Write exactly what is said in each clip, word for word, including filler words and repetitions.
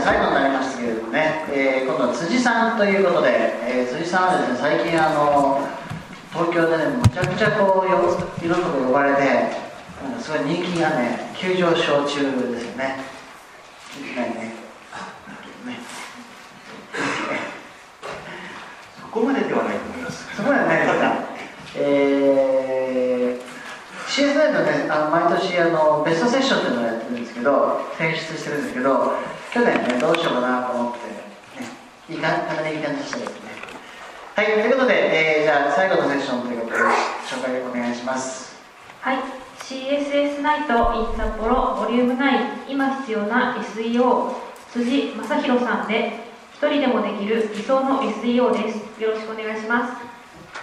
最後になりましたけれどもね、えー、今度は辻さんということで、えー、辻さんはですね、最近あの東京でね、むちゃくちゃこういろんなとこ呼ばれて、なんかすごい人気がね、急上昇中ですよね。人気ないね。ねそこまでではないと思います。 そこまではないですか。えーシーエスアイ のね、あの毎年あのベストセッションっていうのをやってるんですけど、選出してるんですけど、去年ね、どうしようかなと思って、ね、いいか、かなりいい感じでしたですね。はい、ということで、えー、じゃあ最後のセッションということで、紹介お願いします。 はい、シーエスエス ナイト in 札幌ボリュームナイン、今必要な エスイーオー、辻正宏さんで、一人でもできる理想の エスイーオー です。よろしくお願いします。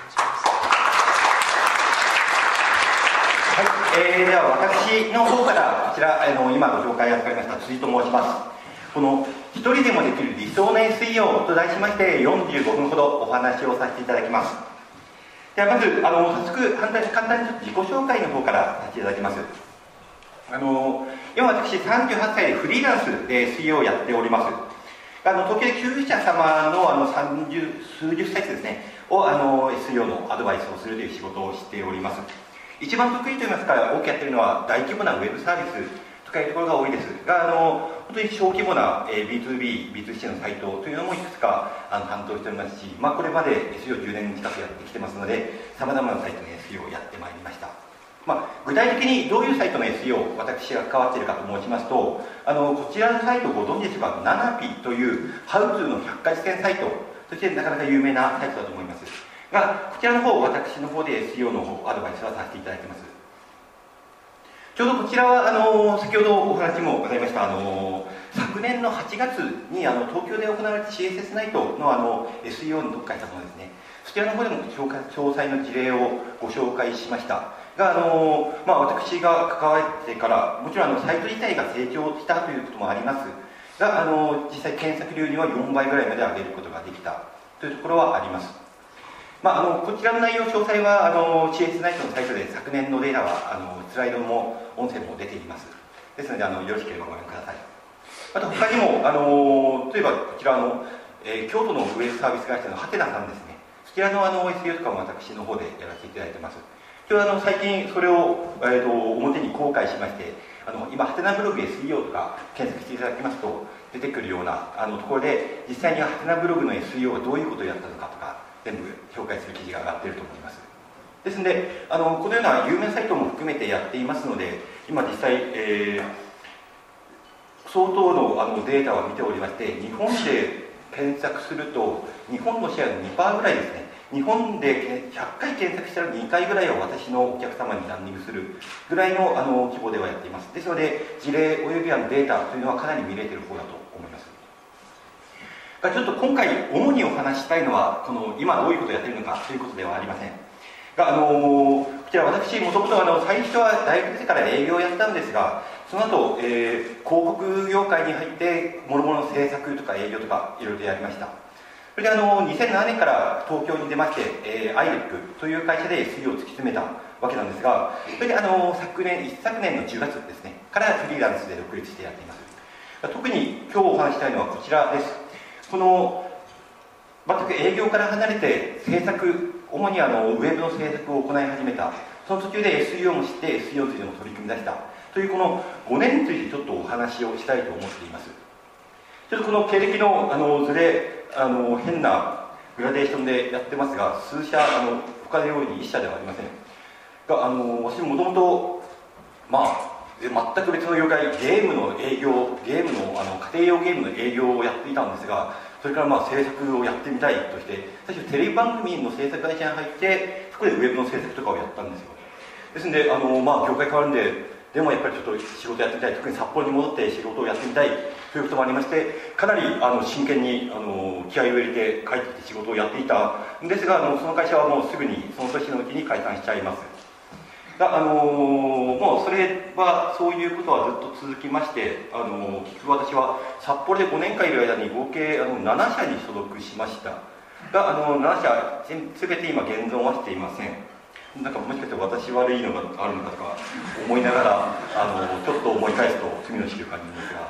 はい、えー、では私の方からこちらあの今ご紹介預かりました辻と申します。この一人でもできる理想の エスイーオー と題しましてよんじゅうごふんほどお話をさせていただきます。ではまずあの早速簡単に簡単に自己紹介の方からさせていただきます。あの今私さんじゅうはっさいでフリーランスで エスイーオー をやっております。あの東京で求者様のあのさんじゅう数十サイトですねをあの エスイーオー のアドバイスをするという仕事をしております。一番得意といいますか多くやっているのは大規模なウェブサービスとかいうところが多いですが、あの本当に小規模な ビーツービー、ビーツーシー のサイトというのもいくつかあの担当しておりますし、まあ、これまで エスイーオーじゅうねん近くやってきてますので、さまざまなサイトの エスイーオー をやってまいりました。まあ、具体的にどういうサイトの エスイーオー 私が関わっているかと申しますと、あのこちらのサイトをご存知でしょうか。ナナピというハウツーの百科事典サイトとしてなかなか有名なサイトだと思いますが、こちらの方私の方で エスイーオー の方アドバイスはさせていただいています。ちょうどこちらはあの先ほどお話もございましたあの昨年のはちがつにあの東京で行われた シーエスエス ナイトのあの エスイーオー に特化したものですね。そちらの方でも詳細の事例をご紹介しましたが、あの、まあ、私が関わってからもちろんあのサイト自体が成長したということもありますが、あの実際検索流にはよんばいぐらいまで上げることができたというところはあります。まあ、あのこちらの内容詳細はあの シーエスエス ナイトのサイトで昨年のデータはあのスライドも音声も出ています。ですのであのよろしければご覧ください。あと他にもあの例えばこちらの、えー、京都のウェブサービス会社のハテナさんですね。そちらのあの エスイーオー とかも私の方でやらせていただいてます。今日あの最近それを、えー、と表に公開しまして、あの今ハテナブログ エスイーオー とか検索していただきますと出てくるようなあのところで、実際にハテナブログの エスイーオー がどういうことをやったのかとか全部紹介する記事が上がっていると思います。ですのであのこのような有名サイトも含めてやっていますので、今実際、えー、相当のあのデータを見ておりまして、日本で検索すると日本のシェアの にパーセント ぐらいですね。日本でひゃっかい検索したらにかいぐらいは私のお客様にランニングするぐらいのあの規模ではやっています。ですので事例およびあのデータというのはかなり見れている方だと思いますが、ちょっと今回主にお話ししたいのはこの今どういうことをやっているのかということではありませんが、あのー、こちら私もともと最初は大学出てから営業をやったんですが、その後、えー、広告業界に入って諸々の制作とか営業とかいろいろとやりました。それであのにせんななねんから東京に出まして、えー、アイレック という会社で エスイーオー を突き詰めたわけなんですが、それであの昨年一昨年のじゅうがつですねからフリーランスで独立してやっています。特に今日お話したいのはこちらです。この全く営業から離れて制作、主にあのウェブの制作を行い始めた、その途中で エスイーオー も知って エスイーオー についても取り組み出したというこのごねんについてちょっとお話をしたいと思っています。ちょっとこの経歴のあのずれあの変なグラデーションでやってますが、数社あの他のように一社ではありませんが、あの私もともとまあ全く別の業界、ゲームの営業、ゲームのあの家庭用ゲームの営業をやっていたんですが、それからまあ制作をやってみたいとして、最初テレビ番組の制作会社に入って、そこでウェブの制作とかをやったんですよ。ですので、あのまあ業界変わるんで、でもやっぱりちょっと仕事やってみたい、特に札幌に戻って仕事をやってみたいということもありまして、かなりあの真剣にあの気合を入れて帰ってきて仕事をやっていたんですが、あのその会社はもうすぐにその年のうちに解散しちゃいます。があのもうそれはそういうことはずっと続きまして、あの結局私は札幌でごねんかんいる間に合計あのななしゃに所属しましたが、あのななしゃ全て今現存はしていません。なんかもしかして私悪いのがあるのかとか思いながらあのちょっと思い返すと罪の知る感じですが、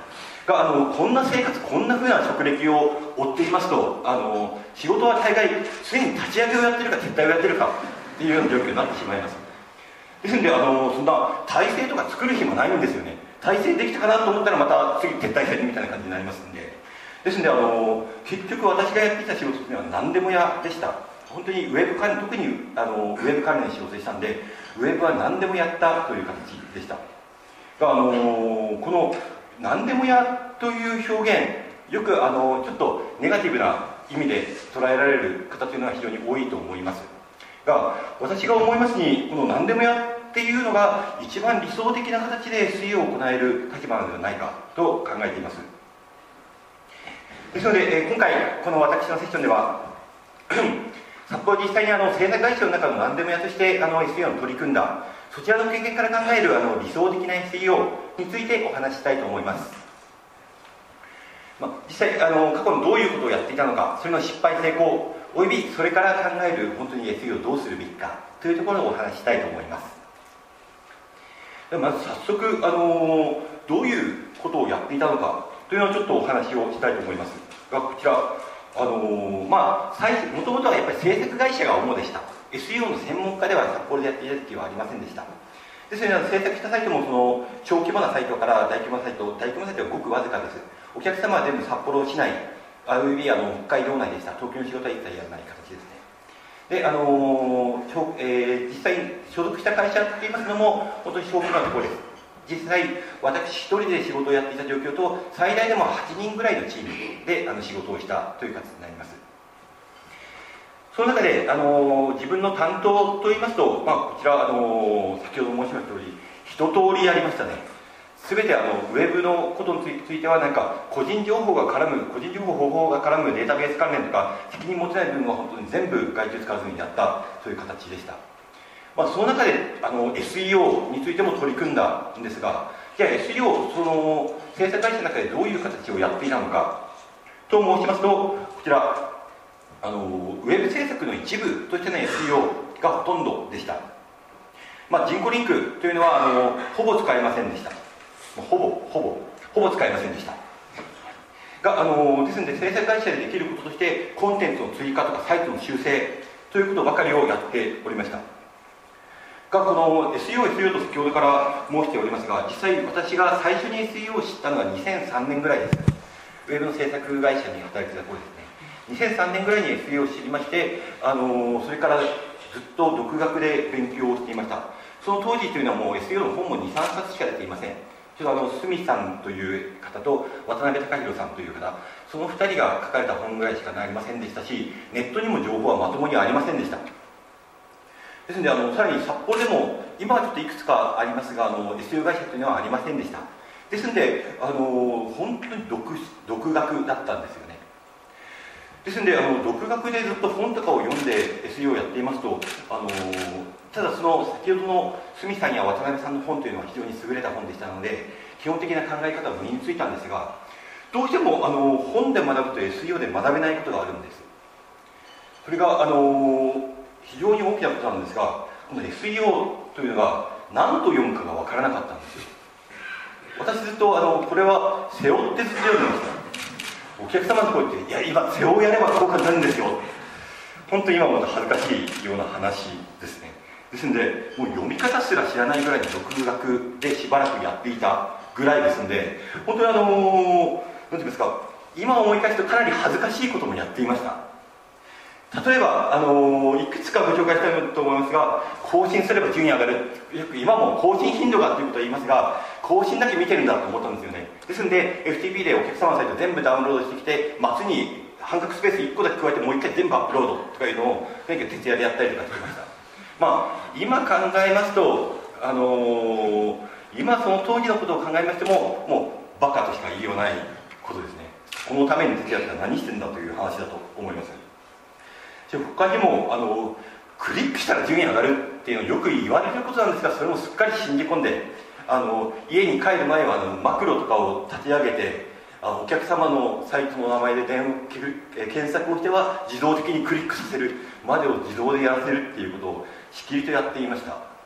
があのこんな生活、こんなふうな職歴を追っていますと、あの仕事は大概常に立ち上げをやってるか撤退をやってるかっていうような状況になってしまいます。ですのであのそんな体制とか作る暇ないんですよね。体制できたかなと思ったらまた次撤退するみたいな感じになりますんで、ですのであの結局私がやっていた仕事っていうのは何でも屋でした。本当にウェブ関連、特にあのウェブ関連の仕事でしたんで、ウェブは何でもやったという形でしたが、あのこの何でもやという表現、よくあのちょっとネガティブな意味で捉えられる方というのは非常に多いと思いますが、私が思いますに、この何でもやっていうのが一番理想的な形で エスイーオー を行える立場なのではないかと考えています。ですので、え今回この私のセッションでは札幌実際にあの制作会社の中の何でもやとしてあの エスイーオー に取り組んだ、そちらの経験から考えるあの理想的な エスイーオー についてお話ししたいと思います。まあ、実際あの過去にどういうことをやっていたのか、それの失敗成功およびそれから考える本当に エスイーオー をどうするべきかというところをお話ししたいと思います。でまず早速あのどういうことをやっていたのかというのをちょっとお話をしたいと思いますが、こちらあのまあもともとはやっぱり制作会社が主でした。 エスイーオー の専門家では札幌でやっていた時はありませんでした。ですので制作したサイトもその小規模なサイトから大規模なサイト、大規模なサイトはごくわずかです。お客様は全部札幌市内、あるいは北海道内でした。東京の仕事は一切やらない形ですね。で、あのーえー、実際に所属した会社といいますのも本当に小規模なところです。実際私一人で仕事をやっていた状況と、最大でもはちにんぐらいのチームであの仕事をしたという形になります。その中で、あのー、自分の担当といいますと、まあ、こちら、あのー、先ほど申しました通り一通りやりましたね。全てあのウェブのことについてはなんか個人情報が絡む個人情報保護が絡むデータベース関連とか責任持てない部分は本当に全部外注使わずにやったという形でした。まあ、その中であの エスイーオー についても取り組んだんですが、じゃあ エスイーオー その制作会社の中でどういう形をやっていたのかと申しますと、こちらあのウェブ制作の一部としての エスイーオー がほとんどでした。まあ、人工リンクというのはあのほぼ使えませんでした。ほぼほぼほぼ使えませんでしたが、あのですので制作会社でできることとしてコンテンツの追加とかサイトの修正ということばかりをやっておりましたが、この エスイーオー、エスイーオー と先ほどから申しておりますが、実際私が最初に エスイーオー を知ったのがにせんさんねんぐらいです。ウェブの制作会社に働いていた頃ですね。にせんさんねんぐらいに エスイーオー を知りまして、あのそれからずっと独学で勉強をしていました。その当時というのはもう エスイーオー の本もにさんさつしか出ていません。ちょっとあの角さんという方と渡辺隆弘さんという方、そのふたりが書かれた本ぐらいしかなりませんでしたし、ネットにも情報はまともにありませんでした。ですのであのさらに札幌でも今はちょっといくつかありますが、あの エスイーオー 会社というのはありませんでした。ですのであの本当に 独, 独学だったんですよね。ですのであの独学でずっと本とかを読んで エスイーオー をやっていますと、あのただその先ほどの角さんや渡辺さんの本というのは非常に優れた本でしたので、基本的な考え方は身についたんですが、どうしてもあの本で学ぶと エスイーオー で学べないことがあるんです。それがあの非常に大きなことなんですが、この エスイーオー というのが何と読むかが分からなかったんですよ。私ずっとあのこれは背負ってずっと読んでました。お客様のところに行って、いや今背負をやればこうかになるんですよ。本当に今まだ恥ずかしいような話ですね。ですのでもう読み方すら知らないぐらいの独学でしばらくやっていたぐらいですので、本当にあの何て言うんですか、今思い返すとかなり恥ずかしいこともやっていました。例えばあのいくつかご紹介したいと思いますが、更新すれば順位上がる、よく今も更新頻度がということを言いますが、更新だけ見てるんだと思ったんですよね。ですので エフティーピー でお客様のサイト全部ダウンロードしてきて、末に半角スペースいっこだけ加えてもういっかい全部アップロードとかいうのを何か徹夜でやったりとかしてました。まあ今考えますと、あのー、今その当時のことを考えましてももうバカとしか言いようないことですね。このために徹夜って何してんだという話だと思います。他にもあのクリックしたら順位上がるっていうのをよく言われることなんですが、それもすっかり信じ込んで、あの家に帰る前はあのマクロとかを立ち上げて、あのお客様のサイトの名前で電話検索をしては自動的にクリックさせるまでを自動でやらせるっていうことをしきりとやっていました。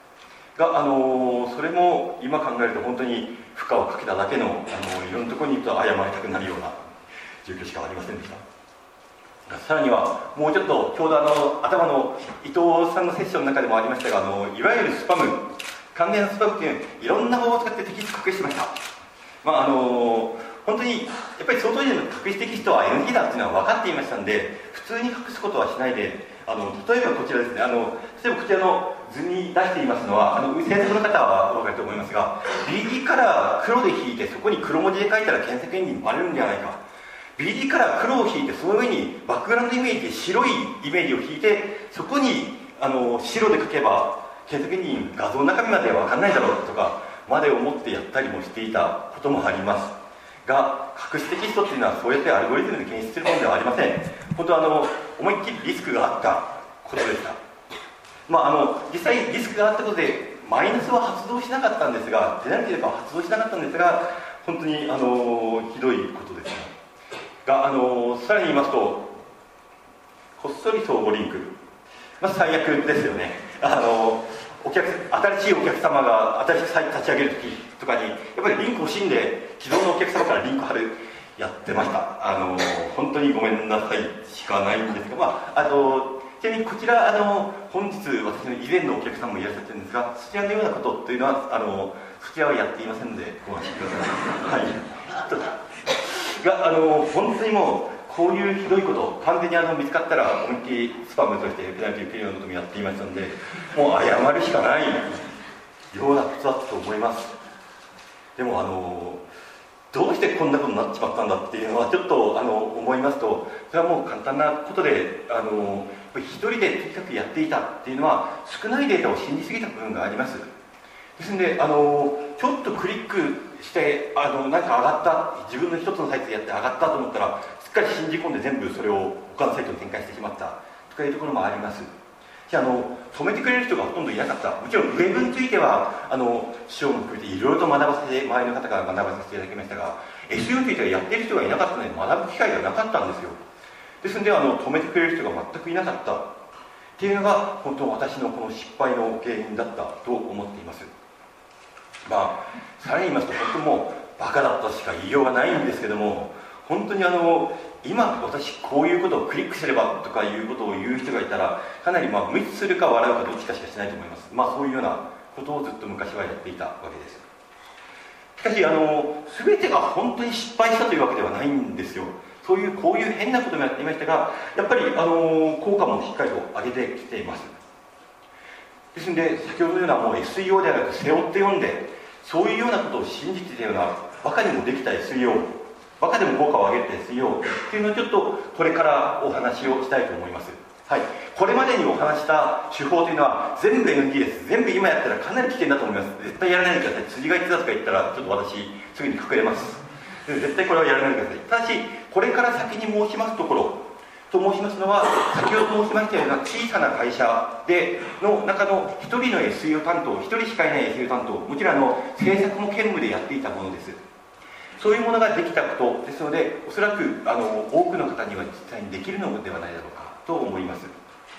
が、あのそれも今考えると本当に負荷をかけただけの、あのいろんなところに行くと謝りたくなるような状況しかありませんでした。さらにはもうちょっとちょうどあの頭の伊藤さんのセッションの中でもありましたが、あのいわゆるスパム、関連のスパムっていういろんな方法を使ってテキスト隠してました。まああの本当にやっぱり相当時代の隠しテキストは エヌジー だっていうのは分かっていましたんで、普通に隠すことはしないで、あの例えばこちらですね、あの例えばこちらの図に出していますのは、あの制作の方はお分かりと思いますが、 ビーディー カラー黒で引いてそこに黒文字で書いたら検索エンジン割れるんじゃないか、 ビーディー カラー黒を引いてその上にバックグラウンドイメージで白いイメージを引いてそこにあの白で書けば検索エンジン画像の中身までは分かんないだろうとかまで思ってやったりもしていたこともありますが、隠しテキストっていうのはそうやってアルゴリズムで検出するものではありません。本当はあの思いっきりリスクがあったことでした。まあ、あの実際リスクがあったことでマイナスは発動しなかったんですが、ペナルティとかは発動しなかったんですが、本当にあのひどいことですね。があのさらに言いますと、こっそり相互リンク、まあ、最悪ですよね。あのお客新しいお客様が新しくサイト立ち上げるときとかにやっぱりリンク欲しいんで既存のお客様からリンク貼るやってました。あの本当にごめんなさいしかないんですが、まあ、あのちなみにこちらあの本日私の以前のお客様もいらっしゃってるんですが、そちらのようなことというのはあのそちらはやっていませんのでご安心ください。はいがあの本当にもうこういうひどいこと完全にあの見つかったら思いっきりスパムとしてペナルティーを受けるようなこともやっていましたので、もう謝るしかないようなことだと思います。でもあのどうしてこんなことになっちまったんだっていうのはちょっとあの思いますと、それはもう簡単なことで、あの一人でとにかくやっていたっていうのは少ないデータを信じすぎた部分があります。ですのであのちょっとクリックしてあのなんか上がった、自分の一つのサイトでやって上がったと思ったらすっかり信じ込んで全部それを他のサイトに展開してしまったとかいうところもあります。じゃあ、あの止めてくれる人がほとんどいなかった。もちろんウェブについてはあの師匠も含めていろいろと学ばせて、周りの方から学ばさせていただきましたが、 エスイーオー についてはやっている人がいなかったので学ぶ機会がなかったんですよ。ですのであの止めてくれる人が全くいなかったっていうのが本当私のこの失敗の原因だったと思っています。まあさらに言いますと本当もうバカだったしか言いようがないんですけども、本当にあの今私こういうことをクリックすればとかいうことを言う人がいたらかなりまあ無視するか笑うかどっちかしかしないと思います。まあそういうようなことをずっと昔はやっていたわけです。しかしあの全てが本当に失敗したというわけではないんですよ。そういうこういう変なこともやっていましたが、やっぱりあの効果もしっかりと上げてきています。ですので先ほどのようなもう エスイーオー ではなく背負って読んで、そういうようなことを信じていたようなバカにもできた エスイーオー、 バカでも効果を上げた エスイーオー っていうのをちょっとこれからお話をしたいと思います。はい、これまでにお話した手法というのは全部 エヌジー です。全部今やったらかなり危険だと思います。絶対やらないでください。辻が言ってたとか言ったらちょっと私すぐに隠れます。絶対これはやらないでください。ただしこれから先に申しますところと申しますのは、先ほど申しましたような小さな会社での中のひとりの エスイーオー 担当、ひとりしかいない エスイーオー 担当、もちろんあの制作も兼務でやっていたものです。そういうものができたことですので、おそらくあの多くの方には実際にできるのではないだろうかと思います。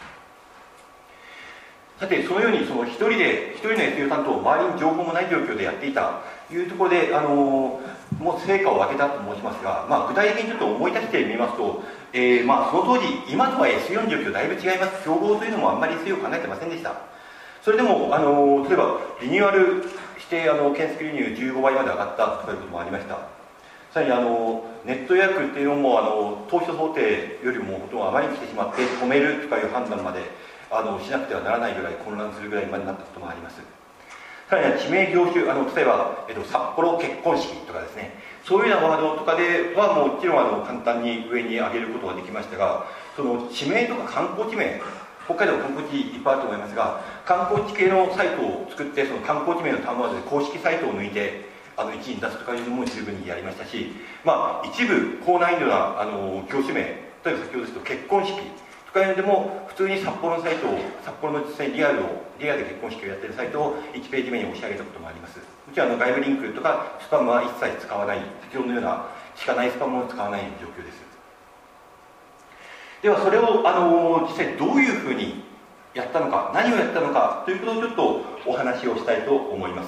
さて、そのようにその一人で一人の エスイーオー 担当、周りに情報もない状況でやっていたというところで、あのもう成果を上げたと申しますが、まあ、具体的にちょっと思い出してみますと、えーまあ、その当時、今とは エスイーオー の状況だいぶ違います。競合というのもあんまり エスイーオー 考えてませんでした。それでもあの例えばリニューアルしてあの検索流入じゅうごばいまで上がったとかいうこともありました。さらにあのネット予約っていうのもあの当初想定よりもほとんどあまりに来てしまって止めるとかいう判断まであのしなくてはならないぐらい混乱するぐらいまでになったこともあります。さらには地名業種、あの例えば、えっと、札幌結婚式とかですね、そういうようなワードとかではもちろんあの簡単に上に上げることができましたが、その地名とか観光地名、北海道観光地いっぱいあると思いますが、観光地系のサイトを作ってその観光地名の単ワードで公式サイトを抜いてあのいちいに出すとかいうのも十分にやりましたし、まあ、一部高難易度なあの業種名、例えば先ほどですと結婚式とかいうのでも普通に札幌のサイトを、札幌の実際にリアルをリアルで結婚式をやっているサイトをいちページ目に押し上げたこともあります。もちろんあの外部リンクとかスパムは一切使わない、先ほどのようなしかないスパムを使わない状況です。ではそれをあの実際どういうふうにやったのか、何をやったのかということをちょっとお話をしたいと思います。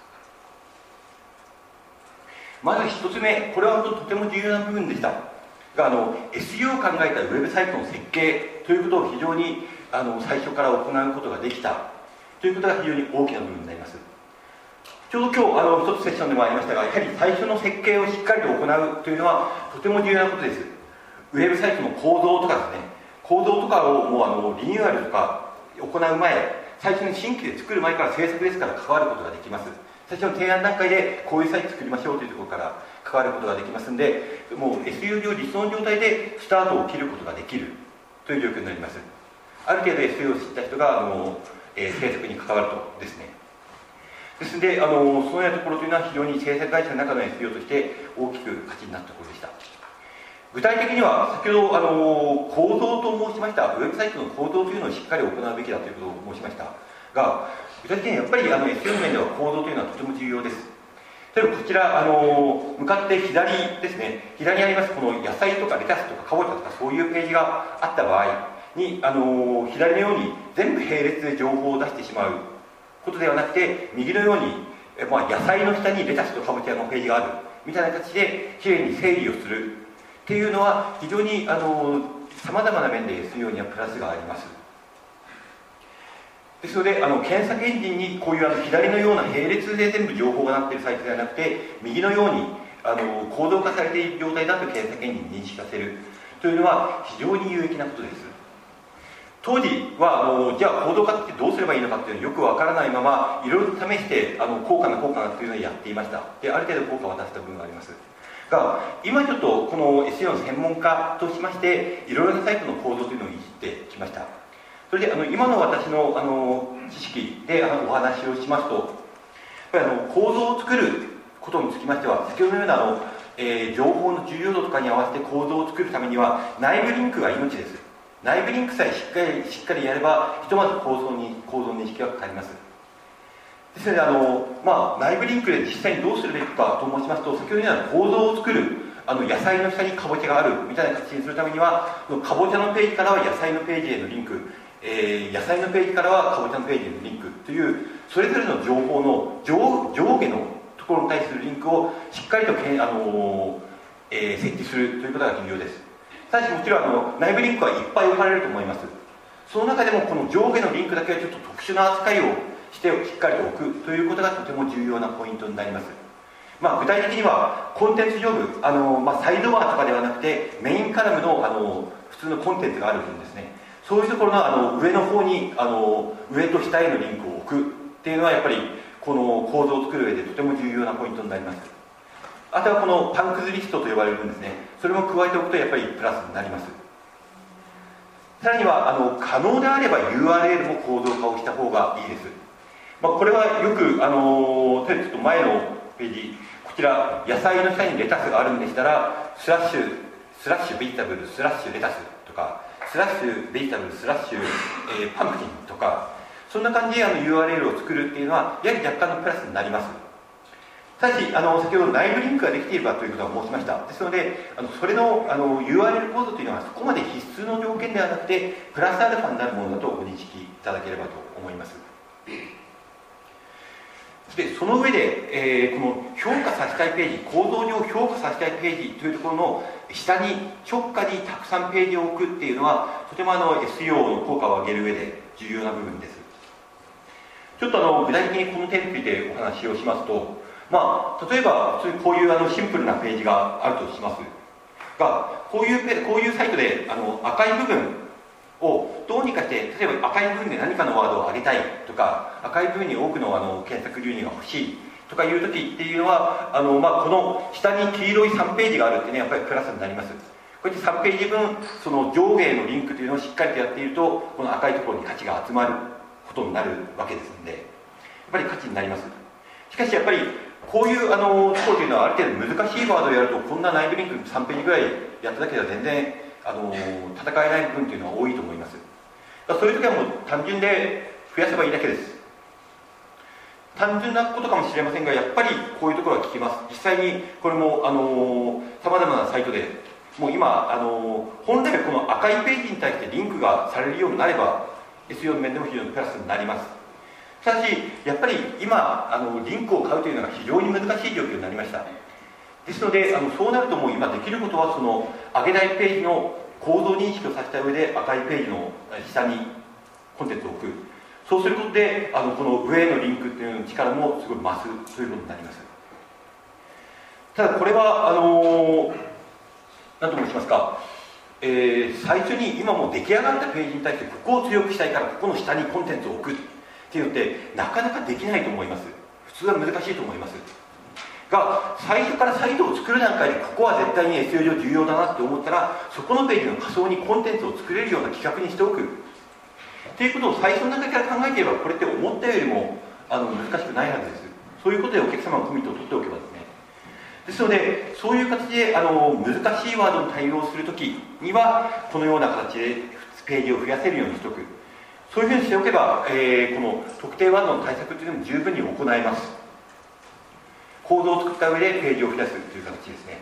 まずひとつめ、これはとても重要な部分でしたが、あの エスイーオー を考えたウェブサイトの設計ということを非常にあの最初から行うことができたということが非常に大きな部分になります。ちょうど今日あの一つセッションでもありましたが、やはり最初の設計をしっかりと行うというのはとても重要なことです。ウェブサイトの構造とかですね、構造とかをもうあのリニューアルとか行う前、最初に新規で作る前から制作ですから関わることができます。最初の提案段階でこういうサイト作りましょうというところから関わることができますので、もう エスイーオー 上理想の状態でスタートを切ることができるという状況になります。ある程度 エスイーオー を知った人があの、えー、制作に関わるとですね。ですのであのそのようなところというのは非常に制作会社の中の エスイーオー として大きく価値になったところでした。具体的には先ほどあの構造と申しましたウェブサイトの構造というのをしっかり行うべきだということを申しましたが、具体的にはやっぱりあの エスイーオー の面では構造というのはとても重要です。例えばこちらあの向かって左ですね、左にありますこの野菜とかレタスとかカボチャとかそういうページがあった場合にあの左のように全部並列で情報を出してしまうことではなくて、右のように、まあ、野菜の下にレタスとカボチャのページがあるみたいな形できれいに整理をするっていうのは非常にさまざまな面で エスイーオー にはプラスがあります。ですのであの検索エンジンにこういうあの左のような並列で全部情報がなっているサイトではなくて、右のようにあの構造化されている状態だと検索エンジンに認識させるというのは非常に有益なことです。当時はあのじゃあ構造化ってどうすればいいのかっていうのをよくわからないままいろいろ試してあの効果な効果なっていうのをやっていました。である程度効果を出した部分がありますが、今ちょっとこの エスイーオー の専門家としましていろいろなサイトの構造というのをいじってきました。それであの今の私のあの知識であのお話をしますと、やっぱりあの構造を作ることにつきましては先ほどのようなあの、えー、情報の重要度とかに合わせて構造を作るためには内部リンクが命です。内部リンクさえしっかりしっかりやればひとまず構造に構造認識がかかります。ですのであの、まあ、内部リンクで実際にどうするべきかと申しますと、先ほどのような構造を作るあの野菜の下にかぼちゃがあるみたいな形にするためには、かぼちゃのページからは野菜のページへのリンク、えー、野菜のページからはかぼちゃのページへのリンクというそれぞれの情報の 上, 上下のところに対するリンクをしっかりとけん、あのーえー、設置するということが重要です。ただしもちろんあの内部リンクはいっぱい置かれると思います。その中でもこの上下のリンクだけはちょっと特殊な扱いをしてしっかりと置くということがとても重要なポイントになります。まあ、具体的にはコンテンツ上部あの、まあ、サイドバーとかではなくてメインカラムのあの普通のコンテンツがある分ですね、そういうところの、あの上の方にあの上と下へのリンクを置くっていうのはやっぱりこの構造を作る上でとても重要なポイントになります。あとはこのパンクズリストと呼ばれる分ですね、それも加えておくとやっぱりプラスになります。さらにはあの可能であれば ユーアールエル も構造化をした方がいいです。まあ、これはよくあのちょっと前のページ、こちら野菜の下にレタスがあるんでしたらスラッシュスラッシュベジタブルスラッシュレタスとかスラッシュベジタブルスラッシュ、えー、パンプキンとかそんな感じであの ユーアールエル を作るっていうのはやはり若干のプラスになります。ただしあの先ほど内部リンクができていればということは申しました。ですのであのそれのあの ユーアールエル コードというのはそこまで必須の条件ではなくてプラスアルファになるものだとご認識いただければと思います。でその上で、えー、この評価させたいページ、構造上評価させたいページというところの下に直下にたくさんページを置くっていうのはとてもあの エスイーオー の効果を上げる上で重要な部分です。ちょっとあの具体的にこの点についてお話をしますと、まあ、例えば普通にこういうあのシンプルなページがあるとしますが、こういうペこういうサイトであの赤い部分をどうにかして例えば赤い部分で何かのワードを上げたいとか赤い部分に多くのあの検索流入が欲しいとかいう時っていうのはあの、まあ、この下に黄色いさんページがあるっていうのはやっぱりプラスになります。こうやってさんページ分その上下へのリンクというのをしっかりとやっているとこの赤いところに価値が集まることになるわけですのでやっぱり価値になります。しかしやっぱりこういうあのところというのはある程度難しいワードをやるとこんな内部リンクさんページぐらいやっただけでは全然あの戦えない部分というのは多いと思います。だからそういう時はもう単純で増やせばいいだけです。単純なことかもしれませんがやっぱりこういうところは効きます。実際にこれもさまざまなサイトでもう今あの本来この赤いページに対してリンクがされるようになれば エスイーオー の面でも非常にプラスになります。 ただしやっぱり今あのリンクを買うというのが非常に難しい状況になりました。ですのであのそうなるともう今できることはその上げないページの構造認識をさせた上で赤いページの下にコンテンツを置く。そうすることであのこの上へのリンクっていうの力もすごい増すということになります。ただこれはあの何と申しますか、えー、最初に今もう出来上がったページに対してここを強くしたいからここの下にコンテンツを置くっていうのってなかなかできないと思います。普通は難しいと思いますが、最初からサイトを作る段階でここは絶対に エスイーオー 上重要だなって思ったらそこのページの仮想にコンテンツを作れるような企画にしておくっていうことを最初の段階から考えていればこれって思ったよりもあの難しくないはずです。そういうことでお客様のコミットを取っておけばですね。ですのでそういう形であの難しいワードに対応するときにはこのような形でページを増やせるようにしておく。そういうふうにしておけば、えー、この特定ワードの対策というのも十分に行えます。構造を作った上でページを増やすという形ですね。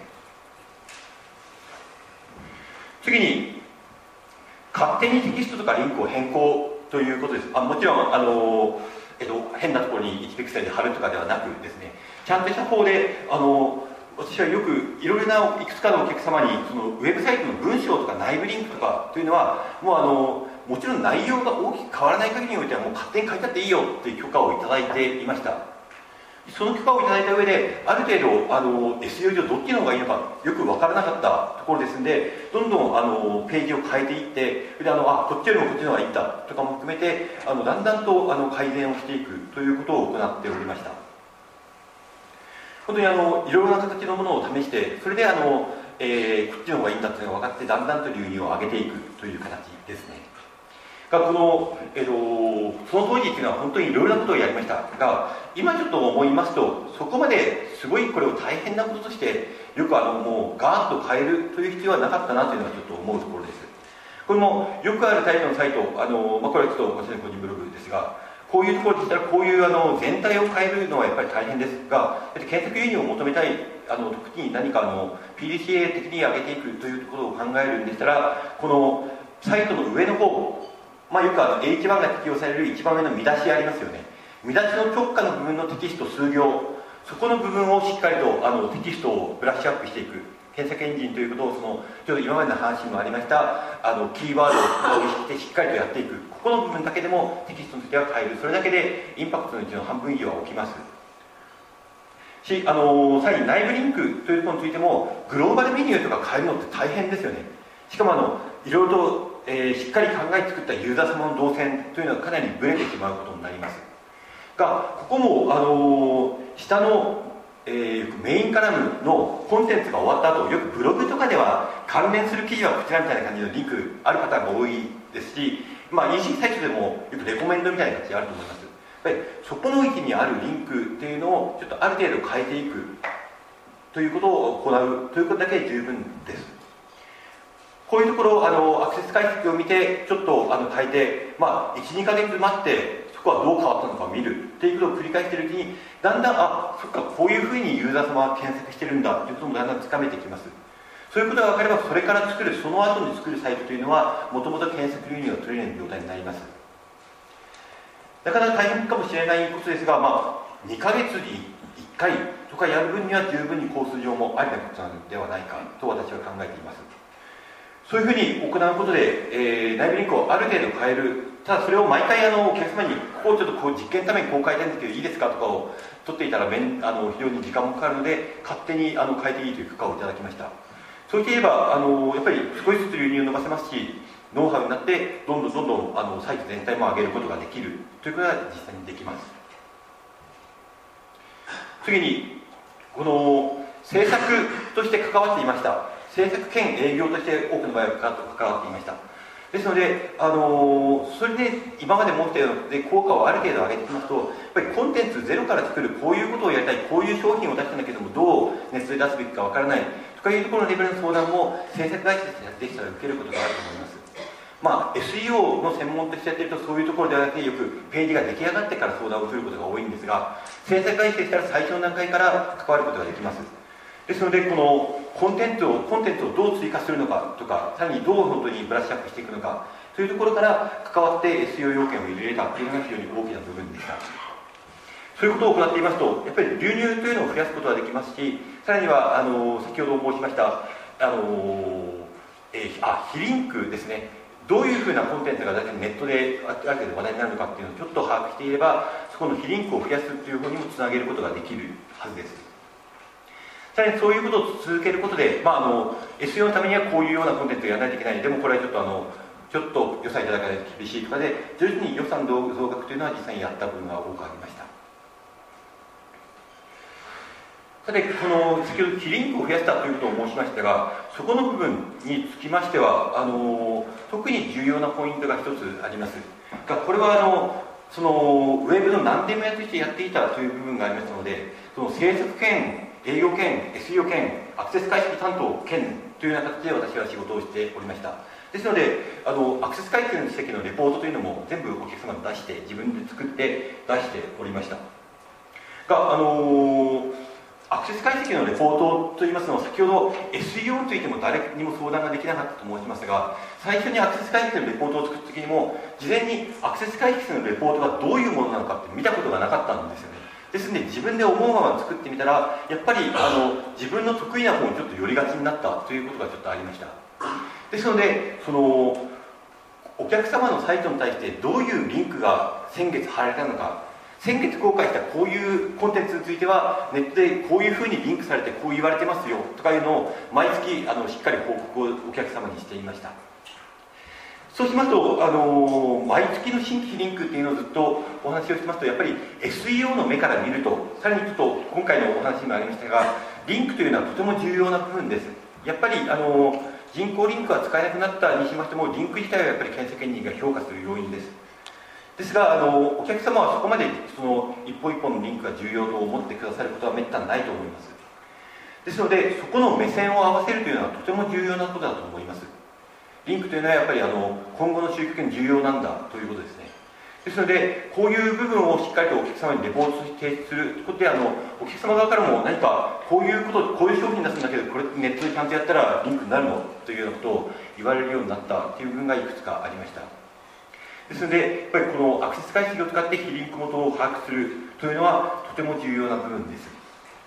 次に勝手にテキストとかリンクを変更ということです。あもちろんあの、えっと、変なところにいちピクセルで貼るとかではなくですね、ちゃんとした方であの私はよくいろいろないくつかのお客様にそのウェブサイトの文章とか内部リンクとかというのはもうあのもちろん内容が大きく変わらない限りにおいてはもう勝手に書いてあっていいよっていう許可をいただいていました。その許可をいただいた上である程度あの エスイーオー 上どっちの方がいいのかよく分からなかったところですのでどんどんあのページを変えていってそれであのあこっちよりもこっちの方がいいんだとかも含めてあのだんだんとあの改善をしていくということを行っておりました。本当にあのいろいろな形のものを試してそれであの、えー、こっちの方がいいんだというのが分かってだんだんと流入を上げていくという形ですね。がこの、えー、とその当時っていうのは本当にいろいろなことをやりましたが今ちょっと思いますとそこまですごいこれを大変なこととしてよくあのもうガーッと変えるという必要はなかったなというのはちょっと思うところです。これもよくあるタイプのサイトあの、まあ、これはちょっと私の個人ブログですがこういうところでしたらこういうあの全体を変えるのはやっぱり大変ですが検索輸入を求めたいあの特に何かあの ピーディーシーエー 的に上げていくというところを考えるんでしたらこのサイトの上の方まあ、よくあの エイチワン が適用される一番上の見出しありますよね。見出しの直下の部分のテキスト数行そこの部分をしっかりとあのテキストをブラッシュアップしていく検索エンジンということをそのちょうど今までの話にもありましたあのキーワードを意識してしっかりとやっていくここの部分だけでもテキストについては変えるそれだけでインパクトのうちの半分以上は起きますしあのさらに内部リンクということについてもグローバルメニューとか変えるのって大変ですよね。しかもあのいろいろとえー、しっかり考えて作ったユーザー様の動線というのはかなりブレてしまうことになりますがここも、あのー、下の、えー、メインカラムのコンテンツが終わった後よくブログとかでは関連する記事はこちらみたいな感じのリンクある方が多いですし、まあ、イーシー サイトでもよくレコメンドみたいな形あると思います。やっぱりそこの位置にあるリンクっていうのをちょっとある程度変えていくということを行うということだけで十分です。こういうところあのアクセス解析を見てちょっとあの変えて、まあ、いち、にかげつ待ってそこはどう変わったのかを見るっていうことを繰り返しているうちにだんだんあそっかこういうふうにユーザー様は検索してるんだっていうこともだんだんつかめてきます。そういうことが分かればそれから作るその後に作るサイトというのはもともと検索流入が取れない状態になります。なかなか大変かもしれないことですが、まあ、にかげつにいっかいとかやる分には十分にコース上もありなことなのではないかと私は考えています。そういうふうに行うことで、えー、内部リンクをある程度変える。ただそれを毎回あのお客様にここをちょっとこう実験のためにこう変えたいんですけどいいですかとかを取っていたらあの非常に時間もかかるので勝手にあの変えていいという許可をいただきました。そういって言えばあのやっぱり少しずつ流入を伸ばせますしノウハウになってどんどんどんどんあのサイト全体も上げることができるということが実際にできます。次にこの制作として関わっていました。制作兼営業として多くの場合は関わっていました。ですので、あのー、それで今まで持ったようで効果をある程度上げてきますとやっぱりコンテンツゼロから作るこういうことをやりたいこういう商品を出したんだけどもどうネットで出すべきかわからないとかいうところのレベルの相談も制作会社でできたら受けることがあると思います。まあ、エスイーオー の専門としてやっているとそういうところではなくてよくページが出来上がってから相談をすることが多いんですが制作会社でしたら最初の段階から関わることができます。ですのでこのコンテンツをコンテンツをどう追加するのかとかさらにどう本当にブラッシュアップしていくのかというところから関わって エスイーオー 要件を入れたというのが非常に大きな部分でした。そういうことを行っていますと、やっぱり流入というのを増やすことができますし、さらにはあの先ほど申しましたあの、えー、あ非リンクですね、どういうふうなコンテンツが大体ネットである程度話題になるのかっていうのをちょっと把握していれば、そこの非リンクを増やすという方にもつなげることができるはずです。さらにそういうことを続けることで、まあ、あの エスイーオー のためにはこういうようなコンテンツをやらないといけない、でもこれはちょっとあのちょっと予算いただかないと厳しいとかで、徐々に予算増額というのは実際にやった部分が多くありました。さて、この先ほど非リンクを増やしたということを申しましたが、そこの部分につきましては、あの特に重要なポイントが一つあります。がこれはあのそのウェブの何でもやとしてやっていたという部分がありますので、その制作権、営業権、エスイーオー 権、アクセス解析担当権というような形で私は仕事をしておりました。ですので、あのアクセス解析のレポートというのも全部お客様に出して、自分で作って出しておりました。が、あのアクセス解析のレポートといいますのは、先ほど エスイーオー についても誰にも相談ができなかったと申しましたが、最初にアクセス解析のレポートを作った時にも、事前にアクセス解析のレポートがどういうものなのかって見たことがなかったんですよね。ですので、自分で思うまま作ってみたら、やっぱりあの自分の得意な方にちょっと寄りがちになったということがちょっとありました。ですので、そのお客様のサイトに対してどういうリンクが先月貼られたのか、先月公開したこういうコンテンツについてはネットでこういうふうにリンクされてこう言われてますよとかいうのを毎月あのしっかり報告をお客様にしていました。そうしますと、あの毎月の新規リンクっていうのをずっとお話をしますと、やっぱり エスイーオー の目から見ると、さらにちょっと今回のお話にもありましたが、リンクというのはとても重要な部分です。やっぱりあの人工リンクが使えなくなったにしましても、リンク自体はやっぱり検索エンジンが評価する要因です。ですが、あのお客様はそこまでその一歩一歩のリンクが重要と思ってくださることはめったにないと思います。ですので、そこの目線を合わせるというのはとても重要なことだと思います。リンクというのはやっぱりあの今後の集客に重要なんだということですね。ですので、こういう部分をしっかりとお客様にレポートして提出することで、あのお客様側からも何かこういうこと、こういう商品出すんだけど、これネットでちゃんとやったらリンクになるのというようなことを言われるようになったという部分がいくつかありました。ですので、やっぱりこのアクセス解析を使って非リンク元を把握するというのはとても重要な部分です。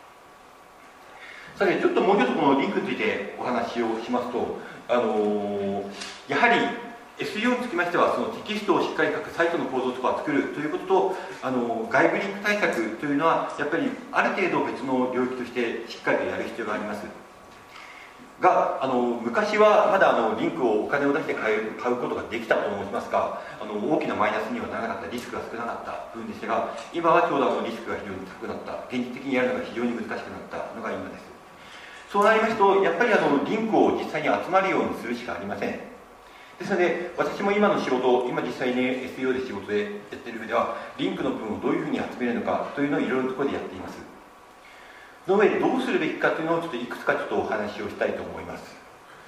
さて、ちょっともう一つこのリンクについてお話をしますと、あのー、やはり エスイーオー につきましては、そのテキストをしっかり書くサイトの構造とかを作るということと、あのー、外部リンク対策というのは、やっぱりある程度別の領域としてしっかりとやる必要があります。が、あの昔はまだあのリンクをお金を出して買う、買うことができたと申しますが、あの大きなマイナスにはならなかった、リスクが少なかった部分でしたが、今はちょうどあのリスクが非常に高くなった、現実的にやるのが非常に難しくなったのが今です。そうなりますと、やっぱりあのリンクを実際に集まるようにするしかありません。ですので、私も今の仕事、今実際に エスイーオー で仕事でやっている上では、リンクの部分をどういうふうに集めるのかというのをいろいろなところでやっています。その上でどうするべきかというのをちょっといくつかちょっとお話をしたいと思います。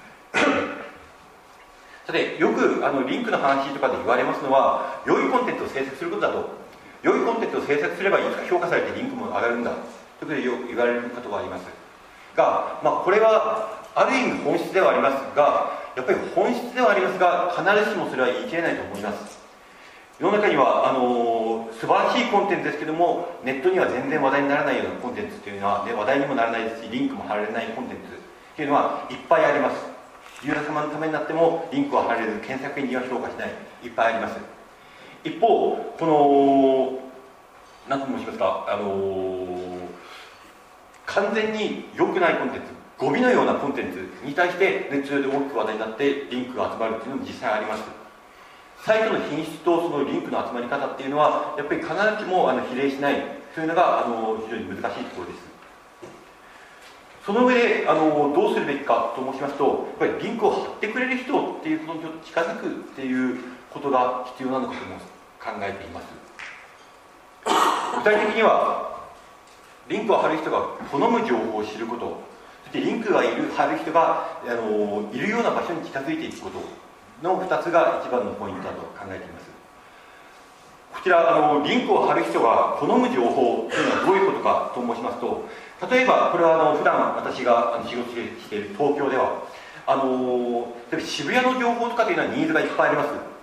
さて、よくあのリンクの話とかで言われますのは、良いコンテンツを制作することだと。良いコンテンツを制作すればいつか評価されてリンクも上がるんだということでよく言われることがありますが、まあ、これはある意味本質ではありますが、やっぱり本質ではありますが、必ずしもそれは言い切れないと思います。世の中にはあの素晴らしいコンテンツですけども、ネットには全然話題にならないようなコンテンツというのは、ね、話題にもならないですし、リンクも貼られないコンテンツというのはいっぱいあります。ユーザー様のためになってもリンクは貼れず、検索エンジンは評価しない、いっぱいあります。一方、この何と申しますか、あの完全に良くないコンテンツ、ゴミのようなコンテンツに対してネット上で大きく話題になってリンクが集まるというのも実際あります。サイトの品質とそのリンクの集まり方っていうのはやっぱり必ずしもあの比例しないというのがあの非常に難しいところです。その上であのどうするべきかと申しますと、やっぱりリンクを貼ってくれる人っていうことに近づくっていうことが必要なのかとも考えています。具体的にはリンクを貼る人が好む情報を知ること、そしてリンクがいる貼る人があのいるような場所に近づいていくことのふたつが一番のポイントだと考えています。こちらあのリンクを貼る人が好む情報というのはどういうことかと申しますと、例えばこれはあの普段私が仕事している東京ではあの例えば渋谷の情報とかというのはニーズがいっぱいあります。